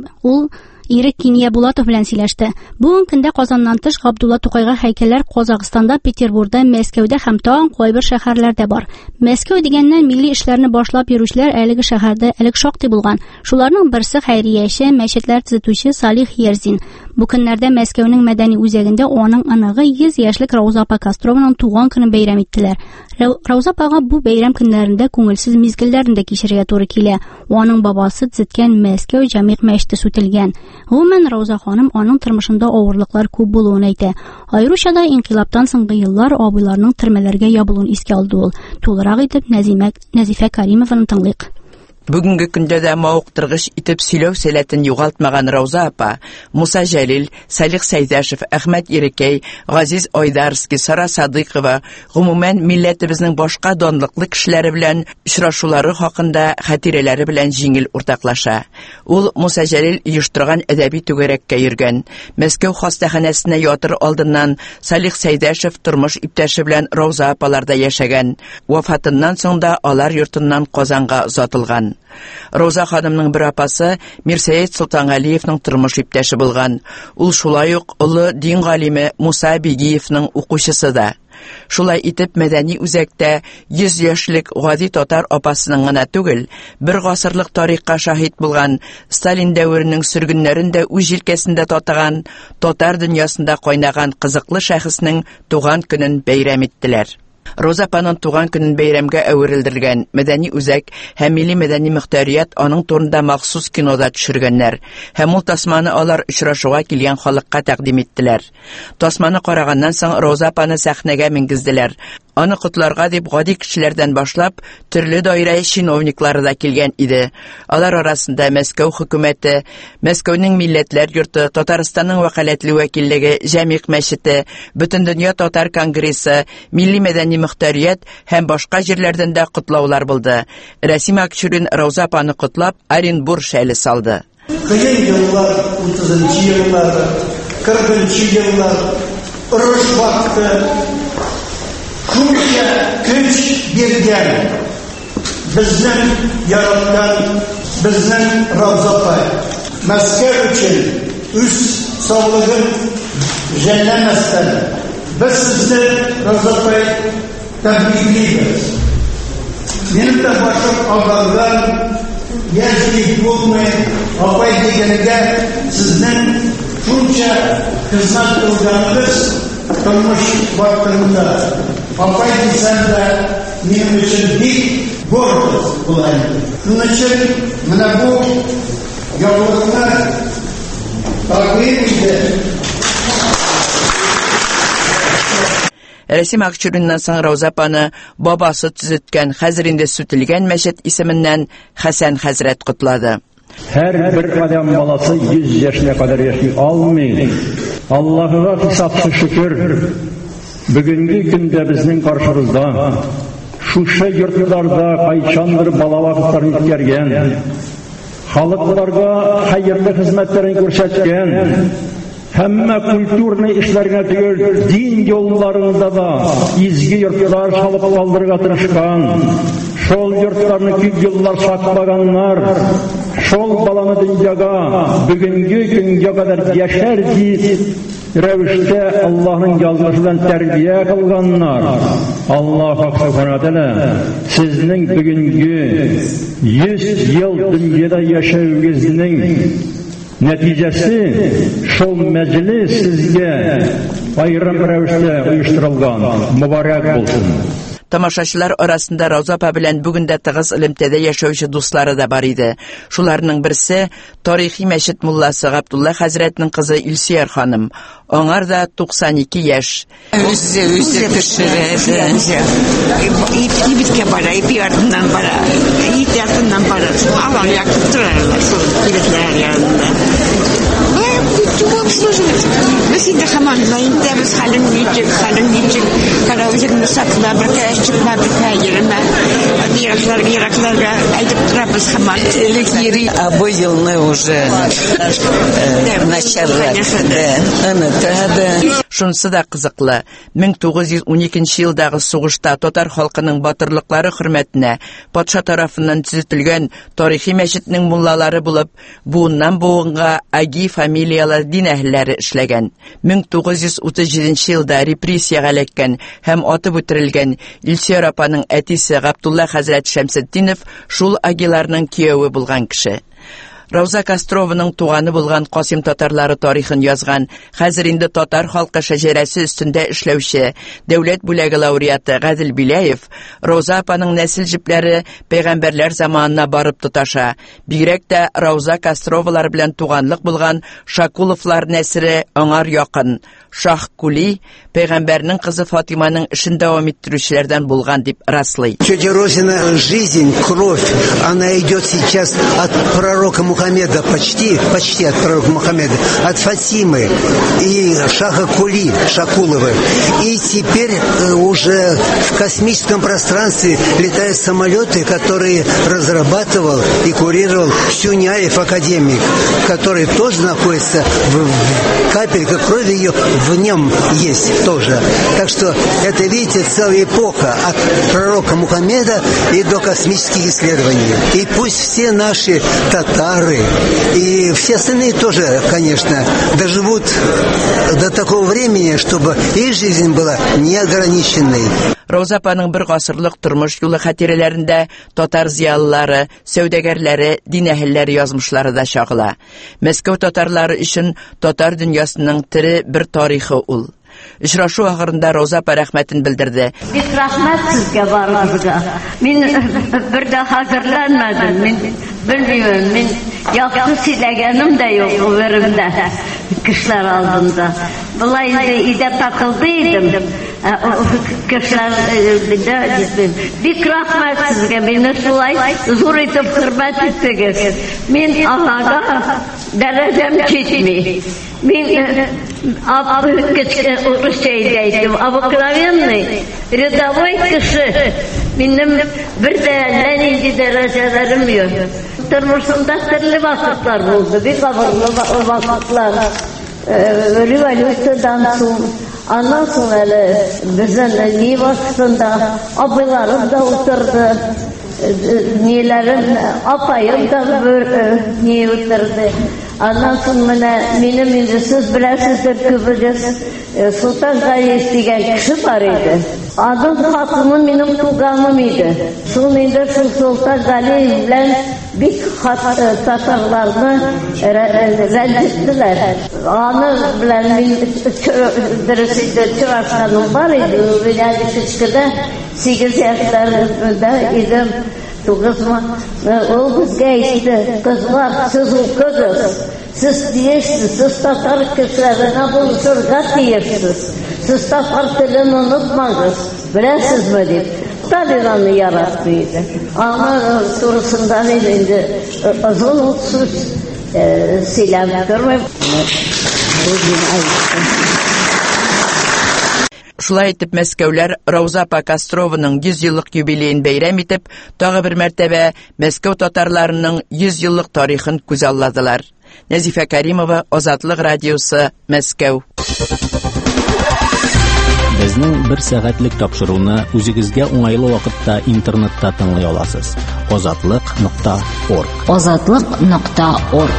Ирек Киния Булатов белән сөйләште. Бүген көндә Казаннан тыш Габдулла Тукайга һәйкәлләр Казакъстанда, Петербургда, Мәскәүдә һәм тагын кайбер шәһәрләрдә бар. Мәскәү дигәннән милли эшләрне башлап йөрүчеләр әлеге шәһәрдә шактый булган. Шуларның берсе хәйрияче, мәчетләр төзүче Салих Ерзин. Бу көннәрдә Мәскәүнең мәдәни үзәгендә аның аныгы 100 яшьлек Рауза апа Кострованың туган көнен бәйрәм иттеләр. Рауза апага бу бәйрәм көннәрендә күңелсез мизгелләрендә кичерергә туры килә. Аның бабасы төзеткән Мәскәү Җәмигъ мәчете сүтелгән. Гомумән Рауза ханым аның тормышында авырлыклар күп булуын әйтә. Аеруча да инкыйлабтан соңгы еллар абыйларның төрмәләргә ябылуын искә алды ул. Тулырак итеп Нәзифә Каримованы тыңлыйк. Бүгенге көндә дә мавыктыргыч итеп сөйләү сәләтен югалтмаган Рауза апа, Муса Җәлил, Салих Сәйдәшев, Әхмәт Ирекәй, Газиз Айдарский, Сара Садыйкова, гомумән милләтебезнең башка данлыклы кешеләре белән очрашулары хакында хатирәләре белән җиңел уртаклаша. Ул Муса Җәлил оештырган әдәби түгәрәккә йөргән. Мәскәү хастаханәсенә ятыр алдыннан Салих Сәйдәшев тормыш иптәше белән Рауза апаларда яшәгән. Вафатыннан соң да алар йортыннан Казанга озатылган. Рауза ханымның бер апасы Мирсәет Солтангалиевның тормыш иптәше булган. Ул шулай ук улы дин галиме Муса Бигиевның укучысы да. Шулай итеп мәдәни үзәктә 100 яшьлек гади татар апасының гына түгел, бер гасырлык тарихка шаһит булган, Сталин дәверенең сөргеннәрен дә үз җилкәсендә татыган, татар дөньясында кайнаган кызыклы шәхеснең туган көнен бәйрәм иттеләр. Рауза апаның туган көнен бәйрәмгә әверелдергән мәдәни үзәк һәм милли мәдәни мөхтәрият аның турында махсус кинода төшергәннәр. Һәм ул тасманы алар очрашуга килгән халыкка тәкъдим иттеләр. Тасманы караганнан соң Рауза апаны сәхнәгә мингезделәр. Аны котларга дип гади кешеләрдән башлап төрле даирә чиновниклары да килгән иде. Алар арасында Мәскәү хөкүмәте, Мәскәүнең милләтләр йорты, Татарстанның вәкаләтле вәкиллеге, Җәмигъ мәчете, Бөтендөнья татар конгрессы, милли мәдәни мөхтәрият һәм башка җирләрдән дә котлаулар булды. Рәсим Акчурин Рауза апаны котлап Оренбург шәле салды. Кыен еллар, 30-нчы еллар, 40-нчы еллар, урыш вакыты шунча көч биргән безнең яраткан безнең Рауза апа Мәскәү өчен үз саулыгын жәлләмәстән без сезне Рауза апа тәбриклибез. Минем дә башым агарган, яшьлек булмый, апай дигәнгә сезнең шунча хезмәт кылганыгыз тормыш вакытында. Апай дисәм дә минем өчен бик гордость була. Шуның өчен менә бу яулыкны тәкъдим итеп Рәсим Акчуриннан соң Рауза апаны бабасы төзеткән, хәзер инде сүтелгән мәчет исеменнән Хәсән хәзрәт котлады. Һәр бер адам баласы 100 яшькә кадәр яши алмый. Аллаһыга хисапсыз шөкер. Бүгенге көндә безнең каршыбызда шушы йортларда кайчандыр бала вакытларын үткәргән, халыкларга хәерле хезмәтләрен күрсәткән Һәммә культурный эшләргә түгел, дин юлларында да изге йортлар салып калдырырга тырышкан, шул йортларны күп еллар саклаганнар, шул баланы дөньяга бүгенге көнгә кадәр яшәр дип рәвештә Аллаһның язмышы белән тәрбия кылганнар. Аллаһ субхана тәала сезнең бүгенге 100 ел дөньяда яшәүегезнең нәтиҗәсе шул мәҗлес сезгә аерым рәвештә оештырылган. Мубарак булсын. Тамашачылар арасында Рауза апа белән бүген дә тыгыз элемтәдә яшәүче дуслары да бар иде. Шуларның берсе тарихи мәчет мулласы Габдулла хәзрәтнең кызы Илсияр ханым. Аңар да 92 яшь. Үзе пешерә. Ибеткә бара, ипи артыннан бара. Ит артыннан бара. Алар яктырып торалар шул ибетләр янында. Çok обслуживать. Мы всегда хаманла, интерес халим ничек, каравизин сакла, бракайчикла, бракайерма, Иракларга, айдып турабыз хаман. Элекири обойылны уже начаррак. Шунсы да кызыклы. 1912 елдагы сугышта татар халкының батырлыклары хөрмәтенә патша тарафыннан төзетелгән тарихи мәчетнең муллалары булып, буыннан буынга Аги фамилиялы дин әһелләре эшләгән. 1937 елда репрессиягә эләккән һәм атып үтерелгән Илсияр апаның әтисе Габдулла хәзрәт Шәмсетдинов шул агиларның кияве булган кеше. Рауза Кострованың туганы булган Касим татарлары тарихын язган, хәзер инде татар халкы шәҗәрәсе өстендә эшләүче дәүләт бүләге лауреаты Гадел Биляев Рауза апаның нәсел җепләре пәйгамбәрләр заманына барып тоташа. Бигрәк тә Рауза Костровалар белән туганлык булган Шакуловлар нәсере аңар якын. Шах Кули пәйгамбәрнең кызы Фатиманың эшен дәвам иттерүчеләрдән булган дип раслый. Тетя Розина жизнь, кровь, она идет сейчас от пророка Мухаммеда, почти от пророка Мухаммеда, от Фатимы и Шаха Кули, Шакуловы. И теперь уже в космическом пространстве летают самолеты, которые разрабатывал и курировал Сюняев, академик, который тоже находится в капелька крови ее в нем есть тоже. Так что это, видите, целая эпоха от пророка Мухаммеда и до космических исследований. И пусть все наши татары и все остальные тоже, конечно, доживут до такого времени, чтобы их жизнь была неограниченной. Рауза апаның бер гасырлык тормыш юлы хатирәләрендә татар зиялылары, сәүдәгәрләре, дин әһелләре язмышлары да чагыла. Мәскәү татарлары өчен татар дөньясының тере бер тарихы ул. Очрашу ахырында Рауза апа рәхмәтен белдерде. Бик рәхмәт сезгә барыгызга. Мин бер дә хәзерләнмәдем. Мин белмим, мин яхшы сөйләгәнем дә юк үремдә. Кешеләр алдында. Булай инде такылды идем. Кешеләр бик рәхмәт сезгә. Мине шулай зур итеп хөрмәт иттегез. Мин Аллага дәрәҗәм җитми. Мин обыкновенный, рядовой кеше. Минем бер дә нинди дәрәҗәләрем юк. Тормышымда төрле вакытлар булды. Бик авырлы вакытлар. Революциядан соң, аннан соң әле безнең ни вакытында абыйларым да утырды. Ниләрен апайым да ни утырды. Аннан соң менә минем инде сез беләсездер күбегез Султан Гаиев дигән кеше бар иде. Аның хатыны минем туганым иде. Шул инде Султан Гаиев белән бик татарларны рәнҗеттеләр. Аны белән мин дөресендә чыгашканым бар иде. Белән кичкедә 8 яшьләрдә идем. Ул безгә әйтте, кызлар, сез укыгыз, сез тиешсез, сез татар кешеләренә булышырга тиешсез, сез татар телен онытмагыз, беләсезме дип. Сталин аны яратмый иде. Аны турысында инде озын сүз сөйләп тормый. Шулай итеп Мәскәүләр Рауза апа Кострованың 100 еллык юбилеен бәйрәм итеп, тагы бер мәртәбә Мәскәү татарларының 100 еллык тарихын күз алладылар. Назифа Каримова, Азатлык радиосы, Мәскәү. Безнең 1 сәгатьлек тапшыруны үзегезгә уңайлы вакытта интернетта тыңлый аласыз. Azatlyk.org. Azatlyk.org.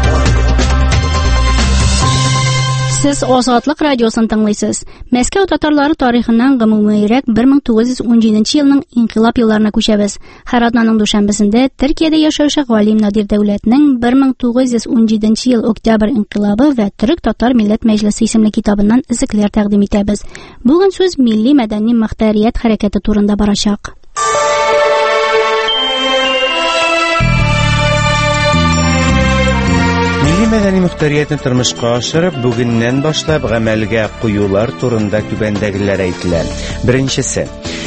Siz Azatlyk радиосын тыңлыйсыз. Мәскәү татарлары тарихыннан гомумийрәк 1917 елның инкыйлаб елларына күчәбез. Һәр атнаның дүшәмбесендә Төркиядә яшәүче Галим Надир Дәүләтнең 1917 ел октябрь инкыйлабы ва Төрек-Татар Милләт Мәҗлесе исемле китабыннан изекләр тәкъдим итәбез. Бүген сүз милли мәдәни мөхтәрият хәрәкәте турында барачак. Мәдәни мөхтәриятны тормышка ашырып, бүгеннән башлап гамәлгә куюлар турында түбәндәгеләр әйтелә. Беренчесе,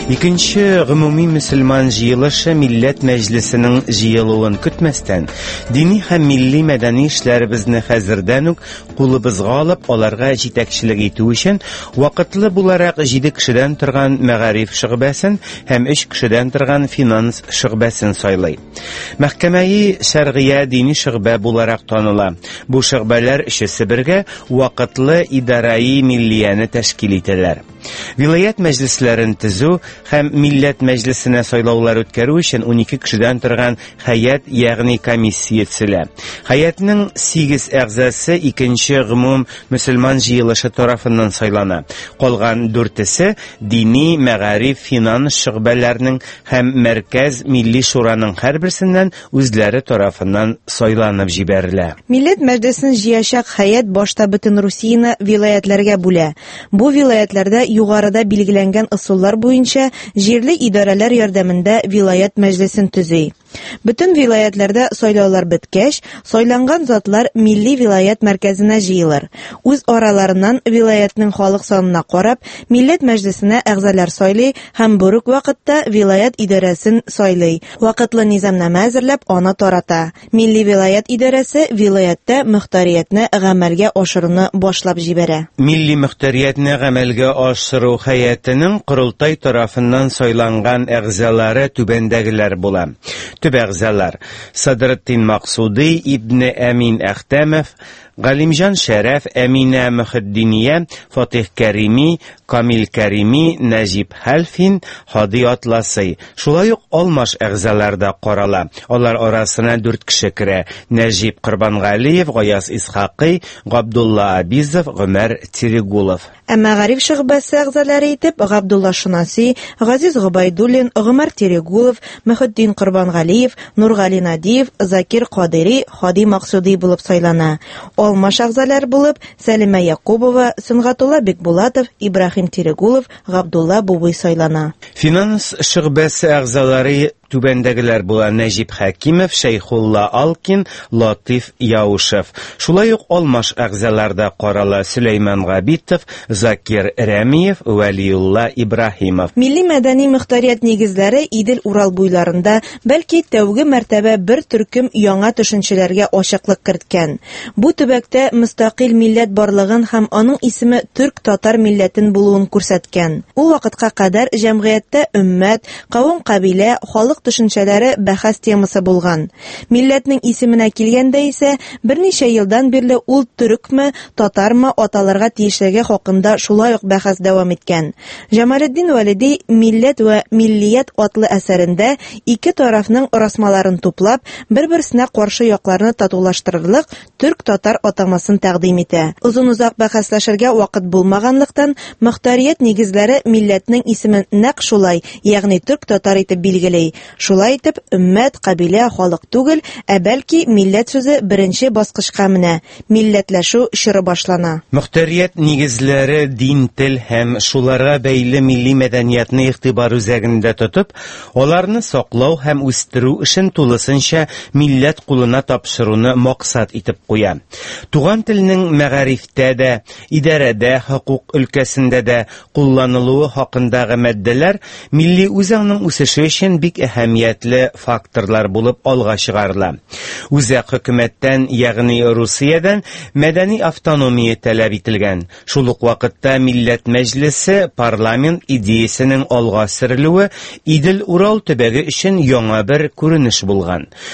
икенче гомуми мөселман җыелышы Милләт Мәҗлесенең җыелуын көтмәстән, дини һәм милли мәдәни эшләребезне хәзердән үк кулыбызга алып, аларга җитәкчелек итү өчен вакытлы буларак 7 кешедән торган мәгариф шөгъбәсен һәм 3 кешедән торган финанс шөгъбәсен сайлый. Мәхкәмәи шәргыя дини шөгъбә буларак таныла. Бу шөгъбәләр өчесе бергә вакытлы идараи миллияне тәшкил итәләр. Вилаят мәҗлесләрен төзү һәм Милләт Мәҗлесенә сайлаулар үткәрү өчен 12 кешедән торган һәйәт, ягъни комиссия төзелә. Һәйәтнең 8 әгъзасы икенче гомум мөселман җыелышы тарафыннан сайлана. Калган 4-се дини, мәгариф, финанс шөгъбәләренең һәм мәркәз милли шураның һәрберсеннән үзләре тарафыннан сайланып җибәрелә. Милләт Мәҗлесен җыячак һәйәт башта бөтен Русияны вилаятларга бүлә. Бу вилаятларда югарыда билгеләнгән ысуллар буенча җирле идарәләр ярдәмендә вилаят мәҗлесен төзи. Бөтен вилаятларда сайлаулар беткәч, сайланган затлар милли вилаят мәркәзенә җыелыр. Үз араларыннан вилаятның халык санына карап, Милләт Мәҗлесенә әгъзалар сайлый һәм бу үк вакытта вилаят идарәсен сайлый. Вакытлы низамнама әзерләп, аны тарата. Милли вилаят идарәсе вилаятта мөхтәриятне гамәлгә ашыруны башлап җибәрә. Милли мөхтәриятне гамәлгә ашыру һәйәтенең Корылтай тарафыннан сайланган әгъзалары түбәндәгеләр була. Төп әгъзалар: Садреттин Максуди, Ибн Әмин Әхтәмов, Галимҗан Шәрәф, Әминә Мөхәддиния, Фатих Кәрими, Камил Кәрими, Нәҗип Хәлфин, Хади Атласый. Шулай ук алмаш әгъзалар да карала. Алар арасына 4 кеше керә: Нәҗип Корбангалиев, Гаяз Исхакый, Габдулла Абизов, Гомәр Тирегулов. Әмма Гариф шөгъбәсе әгъзалары итеп Габдулла Шунаси, Газиз Губайдуллин, Гомәр Тирегулов, Мөхәддин Корбангалиев, Нургали Надиев, Закир Кадири, Хади Максуди булып сайлана. Алмаш әгъзалар булып Сәлимә Якубова, Сөнгатулла Бекбулатов, Ибрахим Тирегулов, Габдулла Бубуй сайлана. Финанс шөгъбәсе әгъзалары түбәндәгеләр була: Нәҗип Хәкимов, Шәйхулла Алкин, Латиф Яушев. Шулай ук алмаш әгъзаларда карала: Сөләйман Габитов, Закир Рәмиев, Вәлиулла Ибраһимов. Милли мәдәни мөхтәрият нигезләре Идел Урал буйларында бәлки тәүге мәртәбә бер төркем яңа төшенчәләргә ачыклык керткән. Бу төбәктә мөстәкыйль милләт барлыгын һәм аның исеме төрк-татар милләтен булуын күрсәткән. Ул вакытка кадәр җәмгыятьтә өммәт, кавым-кабилә, халык төшенчәләре бәхәс темасы булган. Милләтнең исеменә килгәндә исә берничә елдан бирле ул төрекме, татармы аталарга тиешлеге хакында шулай ук бәхәс дәвам иткән. Җамалетдин Валиди Милләт ва миллият атлы әсәрендә ике тарафның расмаларын туплап, бер-берсенә каршы якларны татулаштырырлык төрк-татар атамасын тәкъдим итә. Узын-узак бәхәсләшергә вакыт булмаганлыктан, мөхтәрият нигезләре милләтнең исемен нәкъ шулай, ягъни төрк-татар итеп билгеләй. Шулай итеп, өммәт, кабилә, халык түгел, бәлки милләт сүзе беренче баскычка менә. Милләтләшү чоры башлана. Мөхтәрият нигезләре дин, тел һәм шуларга бәйле милли мәдәниятны игътибар үзәгендә тотып, аларны саклау һәм үстерү өчен тулысынча милләт кулына тапшыруны максат итеп куя. Туган телнең мәгарифтә дә, идарәдә, хукук өлкәсендә дә кулланылуы хакындагы маддәләр милли үзаңның үсеше өчен бик әһәмиятле факторлар булып алга чыгарыла. Үзәк хөкүмәттән, ягъни Русиядән мәдәни автономия таләп ителгән. Шул ук вакытта Милләт Мәҗлесе парламент идеясенең алга сөрелүе Идел Урал төбәге өчен яңа бер күренеш булган.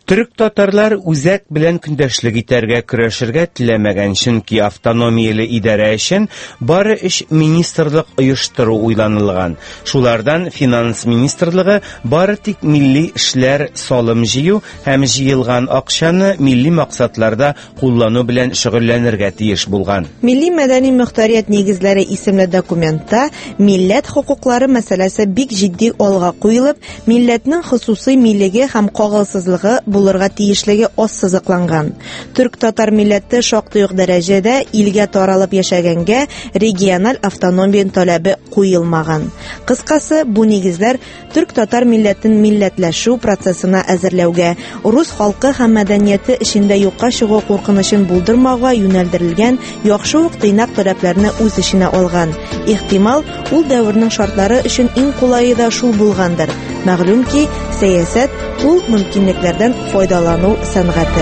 Төрек татарлар үзәк белән көндәшлек итәргә көрәшергә теләмәгән, чөнки автономияле идарә өчен бары 3 министрлык оештыру уйланылган. Шулардан финанс министрлыгы бары тик милли эшләр, салым җыю һәм җыелган акчаны милли максатларда куллану белән шөгыльләнергә тиеш булган. Милли мәдәни мөхтәрият нигезләре исемле документта милләт хокуклары мәсьәләсе бик җитди алга куелып, милләтнең хосусый миллеге һәм кагылсызлыгы булырга тиешлеге ассызыкланган. Төрк-татар милләте шактый ук дәрәҗәдә илгә таралып яшәгәнгә региональ автономия таләбе куелмаган. Кыскасы, бу нигезләр төрк-татар милләтен милләтләшү процессына әзерләүгә, рус халкы һәм мәдәнияте эчендә юкка чыгу куркынычын булдырмауга юнәлдерелгән яхшы ук тыйнак таләпләрне үз эченә алган. Ихтимал, ул дәвернең шартлары өчен иң кулайы да шул булгандыр. Мәгълүм ки, сәясәт ул мөмкинлекләрдән файдалану сәнгате.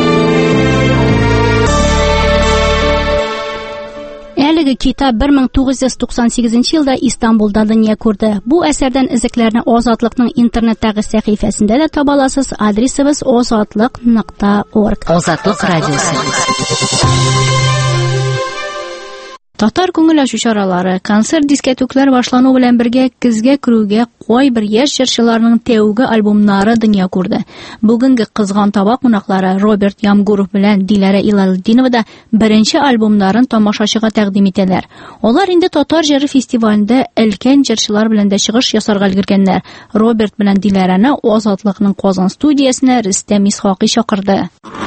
Әлеге китап 1998 елда Истанбулда дөнья күрде. Бу әсәрдән изекләрне Азатлыкның интернеттагы сәхифәсендә дә таба аласыз. Адресыбыз ozatlik.org. Азатлык радиосы. Татар күңел ачу чаралары, концерт, дискотеклар башлану белән бергә көзгә керүгә кайбер яшь җырчыларның тәүге альбомнары дөнья күрде. Бүгенге кызган таба кунаклары Роберт Ямгуров белән Диләрә Илалетдинова да беренче альбомнарын тамашачыга тәкъдим итәләр. Алар инде Татар җыры фестивалендә өлкән җырчылар белән дә чыгыш ясарга өлгергәннәр. Роберт белән Диләрәне Азатлыкның Казан студиясенә Рөстәм Исхакый чакырды.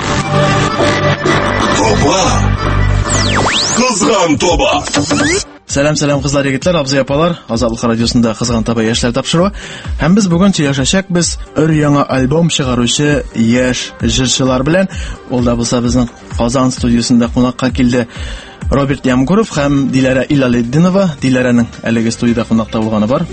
Кызган таба. Сәлам кызлар, егетләр, абзый апалар. Азатлык радиосында Кызган таба яшьләр тапшыруы. Һәм без бүген сөйләшәчәкбез өр-яңа альбом чыгаручы яшь җырчылар белән. Ул да булса безнең Казан студиясында кунакка килде. Роберт Ямгуров һәм Диләрә Илалетдинова. Диләрәнең әлеге студияда кунакта булганы бар.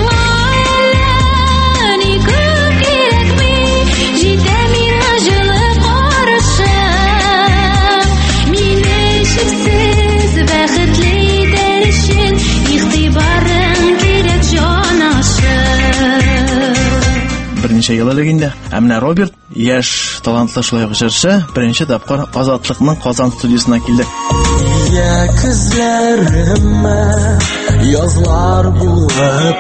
Берничә ел элек инде. Менә Роберт, яшь талантлы шулай җырчы, беренче тапкыр Азатлыкның Казан студиясына килде. Я күзләремә язлар булып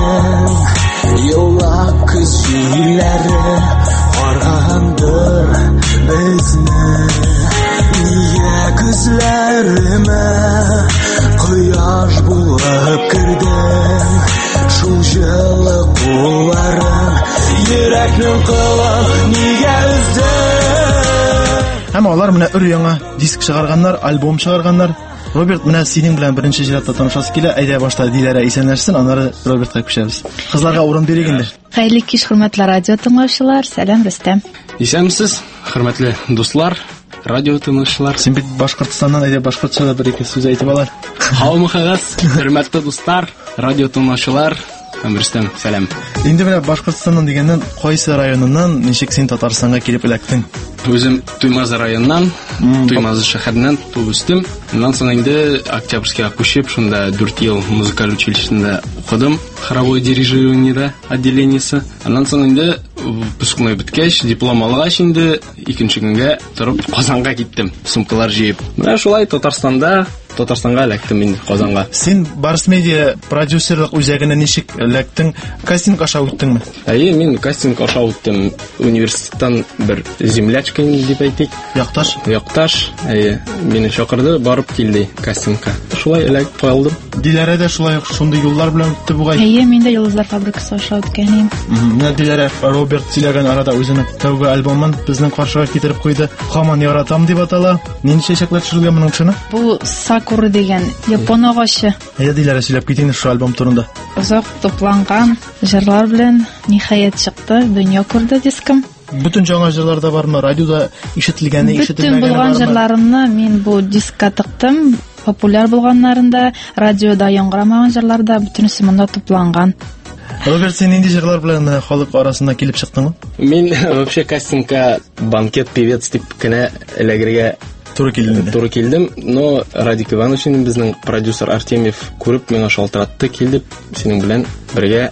инде, еллар күз җилләре аргандыр безне. Я күзләремә кояш булып кирде, шул җылы кулларың йөрәкнең кылын нигә үзе. Һәм алар менә өр-яңа диск чыгарганнар, альбом чыгарганнар. Роберт, менә синең белән беренче җиратта танышасы килә. Әйдә башта Диләрә исәнләшсен, аннары Робертка күчәбез. Кызларга урын бирик инде. Хәерле кич, хөрмәтле радио тыңлаучылар. Сәлам, Рөстәм. Исәнмесез, хөрмәтле дуслар, радио тыңлаучылар. Син бит Башкортстаннан, әйдә башкортча бер-ике сүз әйтеп алар. Һаумыгыз, хөрмәтле дуслар, радио тыңлаучылар. Рөстәм, сәлам. Инде менә Башкортстаннан дигәннән кайсы районыннан ничек син Татарстанга килеп эләктең? Үзем Туймаз районыннан, Туймаз шәһәреннән туып үстем. Аннан соң инде Октябрьскийга күчеп, шунда 4 ел музыкаль училищесында укыдым, хоровое дирижирование отделениесе. Аннан соң инде выпускной биткәч, диплом алгач инде икенче көнгә торып Казанга киттем, сумкалар җыеп. Менә шулай Татарстанга эләктем инде Казанга. Син Барс Медиа продюсерлык үзәгенә ничек эләктең? Кастинг аша үттеңме? Әйе, мин кастинг аша үттем. Университеттан бер землячка дип әйтик. Якташ, әйе, мине чакырды, барып килде кастингка. Шулай эләкеп калдым. Диләрә дә шулай шундый юллар белән үтте бугай. Әйе, мин дә Йолдызлар фабрикасы аша үткәнем. Менә Диләрә Роберт сөйләгән арада үзенең тәүге альбомын безнең каршыга китереп куйды. Һаман яратам дип атала. Нинди чәчәкләр төшерелгән моның өчен? Бу Сакура дигән япон агачы. Әйе, Диләрә сөйләп китин шу альбом турында. Озак тупланган җырлар белән ниһаять чыкты, дөнья күрде дискым. Бүтән жаңа җырлар да бармы? Радиода ишетелгәне, ишетелмәгәне бармы? Бүтән булган җырларымны мин бу дискка тыктым. Популяр булганнарында, радиода яңгырамаган җырларда бүтәнесе монда тупланган. Роберт, син нинди җырлар белән халык арасында килеп чыктыңмы? Мин вообще кастингка банкет певец дип кенә эләгергә туры килдем, но Радик Иванович, безнең продюсер Артемьев күреп миңа шалтыратты, килеп синең белән бергә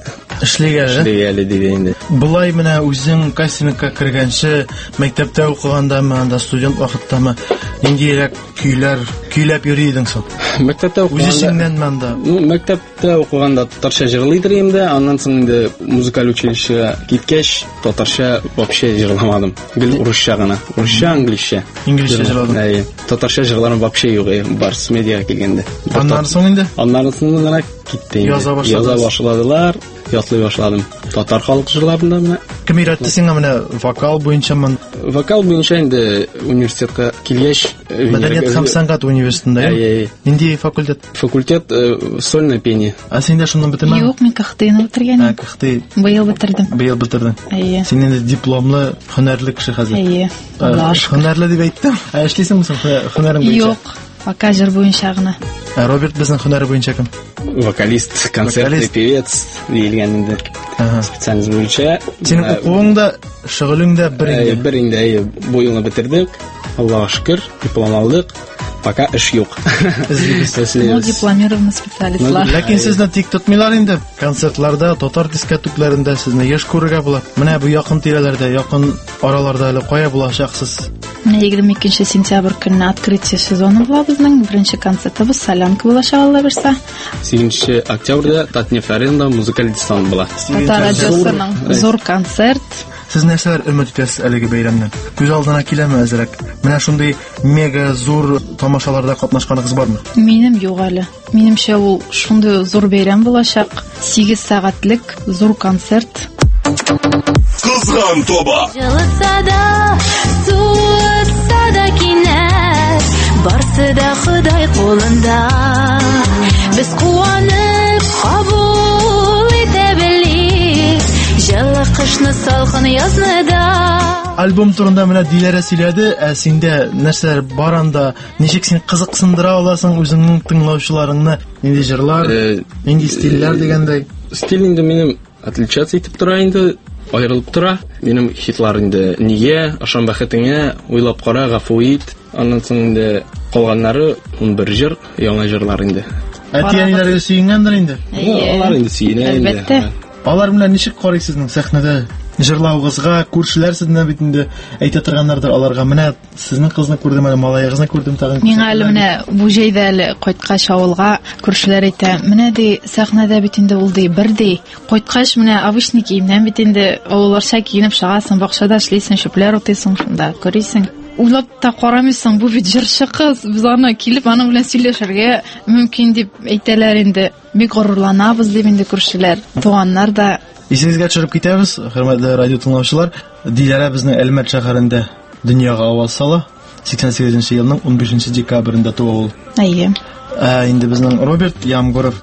эшләгәле диде инде. Булай менә үзең кастингка кергәнче, мәктәптә укыгандамы, анда студент вакыттамы, ниндирәк көйләп йөри идең соң? Мәктәптә укыганда. Мәктәптә укыганда татарча җырлый идем дә, аннан соң инде музыкаль училищега киткәч, татарча вообще җырламадым. Гел урысча гына. Урысча, английча. Инглизчә җырладым. Татарча җырларым вообще юк, Барс медиага килгәндә. Аннан соң инде? Аннан соң гына китте. Яза башладылар, ятлый башладым. Татар халык җырларында менә. Кем өйрәтте сиңа менә вокал буенчамы? Вокал буенча инде университетка килгәч, Мәдәният һәм сәнгать университетында. Нинди факультет? Факультет сольное пение. Син дә шуннан бетермәдең? Юк, мин КХТны бетергәнмен. КХТ. Быел бетердем. Син инде дипломлы, һөнәрле кеше хәзер. Һөнәрле дип әйттем. Эшлисеңме соң һөнәрең буенча? Юк, вокал җыр буенча гына. Роберт безнең һөнәре буенча кем? Вокалист, концертный певец диелгән инде. Специальность буенча. Синең укуың да, шөгылең дә бер инде. Бу елны бетердек. Аллаһка шөкер, диплом алдык. Пока эш юк. Дипломированный специалистлар. Ләкин сезне тик тотмыйлар инде. Концертларда, татар дискотекларында сезне еш күрергә була. Менә бу якын тирәләрдә, якын араларда әле кая булачаксыз? Менә 22 сентябрь көнне открытие сезоны була безнең. Беренче концертыбыз Солянка булачак Алла берсә. 8 октябрьдә Татнефть-аренада музыкаль десант була. Татар радиосының зур концерт. Сез нәрсәләр өмет итәсез әлеге бәйрәмнән? Күз алдына киләме әзрәк? Менә шундый мега зур тамашаларда катнашканыгыз бармы? Минем юк әле. Минемчә ул шундый зур бәйрәм булачак. 8 сәгатьлек зур концерт. Кызган тоба. Җылытса да, суытса да кинәт, барсы да Ходай кулында. Без куанып кабул итә белик, җылы кышны, салкын язны да. Альбом турында менә Диләрә сөйләде, синдә нәрсәләр бар анда? Ничек син кызыксындыра аласың үзеңнең тыңлаучыларыңны? Нинди җырлар, нинди стильләр дигәндәй? Стиль инде минем отличаться итеп тора инде, аерылып тора. Минем хитлар инде Нигә, Ашан бәхетеңә, Уйлап кара, Гафу ит. Аннан соң инде калганнары 11 җыр, яңа җырлар инде. Әти-әниләргә сөйгәндер инде. Алар инде сөенә инде. Әлбәттә. Алар белән ничек карыйсызның сәхнәдә? Җырлауыгызга, күршеләр сезне бит инде әйтә торганнардыр аларга. Менә сезнең кызны күрдем, әле малаягызны күрдем тагын. Миңа әле менә бу җәйдә әле кайткач авылга күршеләр әйтә, менә ди сәхнәдә бит инде ул ди бер ди. Кайткач менә обычный киемнән бит инде авылларча киенеп чыгасың, бакчада эшлисең, чүпләр утыйсың, шунда күрисең. Уйлап та карамыйсың, бу бит җырчы кыз. Без аны килеп аның белән сөйләшергә мөмкин дип әйтәләр инде. Бик горурланабыз дип инде күршеләр, туганнар да. Исегезгә төшереп китәбез, хөрмәтле радио тыңлаучылар. Диләрә безнең Әлмәт шәһәрендә дөньяга аваз сала. 88 елның 15 декабрендә туа ул. Инде безнең Роберт Ямгоров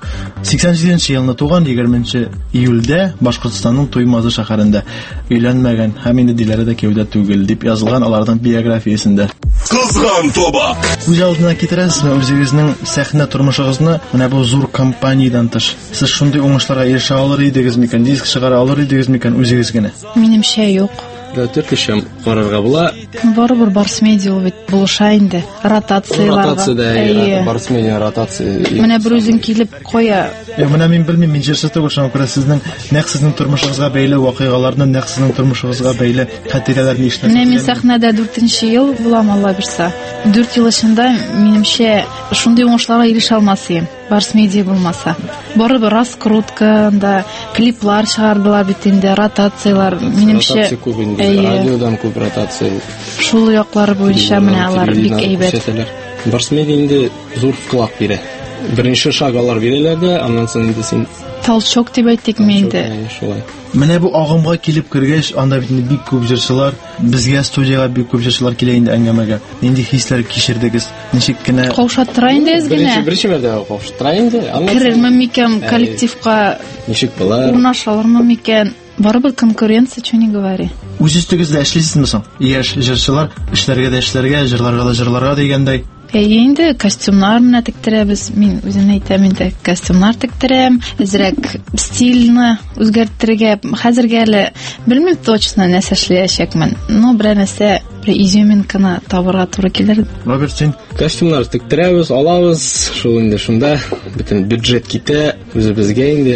87 елны туган, 20 июльдә Башкортстанның Туймазы шәһәрендә өйләнмәгән һәм инде Диләрә дә кәүдә түгел дип язылган аларның биографиясендә. Кызган тоба. Үз алдына китерәсезме үзегезнең сәхнә тормышыгызны менә бу зур компаниядан тыш? Сез шундый уңышларга ирешә алыр идегез микән? Диск чыгара алыр идегез микән үзегез генә? Минемчә юк. Төркешем карарга була. Барыбер Барс медиа бит булыша инде. Ротацияларга. Ротациядә, Барс медиа ротация. Менә бер үзең килеп кая? Менә мин белмим, мин җырчы түгел, шуңа күрә сезнең нәкъ сезнең тормышыгызга бәйле вакыйгаларны, нәкъ сезнең тормышыгызга бәйле хатирәләрне ишетәм. Менә мин сәхнәдә 4нче ел булам, Алла бирсә. 4 ел эчендә минемчә шундый уңышларга ирешә алмасым. Барс медиа булмаса. Барыбер раскрутканда клиплар чыгардылар бит инде, ротациялар. Минемчә радиодан күп ротация. Шул яклары буенча менә алар бик әйбәт. Барс медиа инде зур вклад бирә. Беренче шаг алар бирәләр дә, аннан соң инде син талчок дип әйтик инде. Менә бу агымга килеп кергәч, анда бит бик күп җырчылар, безгә студиягә бик күп җырчылар килә инде әңгәмәгә. Нинди хисләр кичердегез? Ничек кенә каушатыра инде генә. Беренче мәртәбә каушатыра инде. Керерме микән коллективка? Ничек булар? Урнашалармы микән? Барыбер конкуренция, что не говори. Үз өстегездә эшлисезме соң? Яшь җырчылар эшләргә дә эшләргә, җырларга дигәндәй. Инде костюмнар менә тектерәбез. Мин үзем әйтәм инде, костюмнар тектерәм, әзрәк стильне үзгәртергә. Хәзергә әле белмим точно нәрсә эшләячәкмен. Но бер нәрсә, бер изюминканы табырга туры килер. Роберт, син костюмнар тектерәбез, алабыз, шул инде шунда бөтен бюджет китә, үзебезгә инде.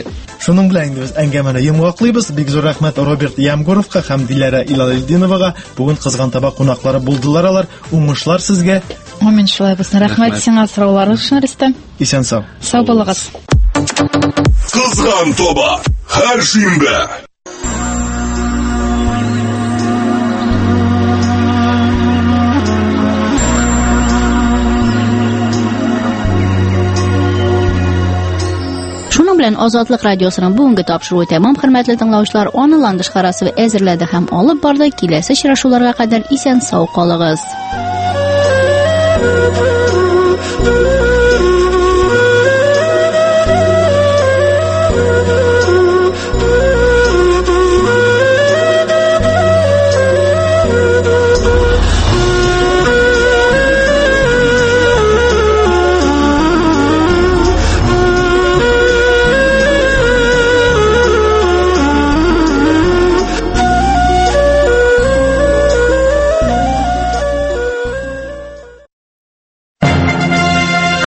Шуның белән инде без әңгәмәне йомгаклыйбыз. Бик зур рәхмәт Роберт Ямгуровка һәм Диләрә Илалетдиновага. Бүген кызган таба кунаклары булдылар алар. Уңышлар сезгә. Амин, шулай булсын. Рәхмәт сиңа сорауларың өчен, Рөстәм. Исән сау. Сау булыгыз. Кызган таба. Һәр шимбә. Шуның белән Азатлык радиосының бүгенге тапшыруы тәмам, хөрмәтле тыңлаучылар. Аны Ландыш Харасова әзерләде һәм алып барды. Киләсе очрашуларга кадәр исән сау калыгыз.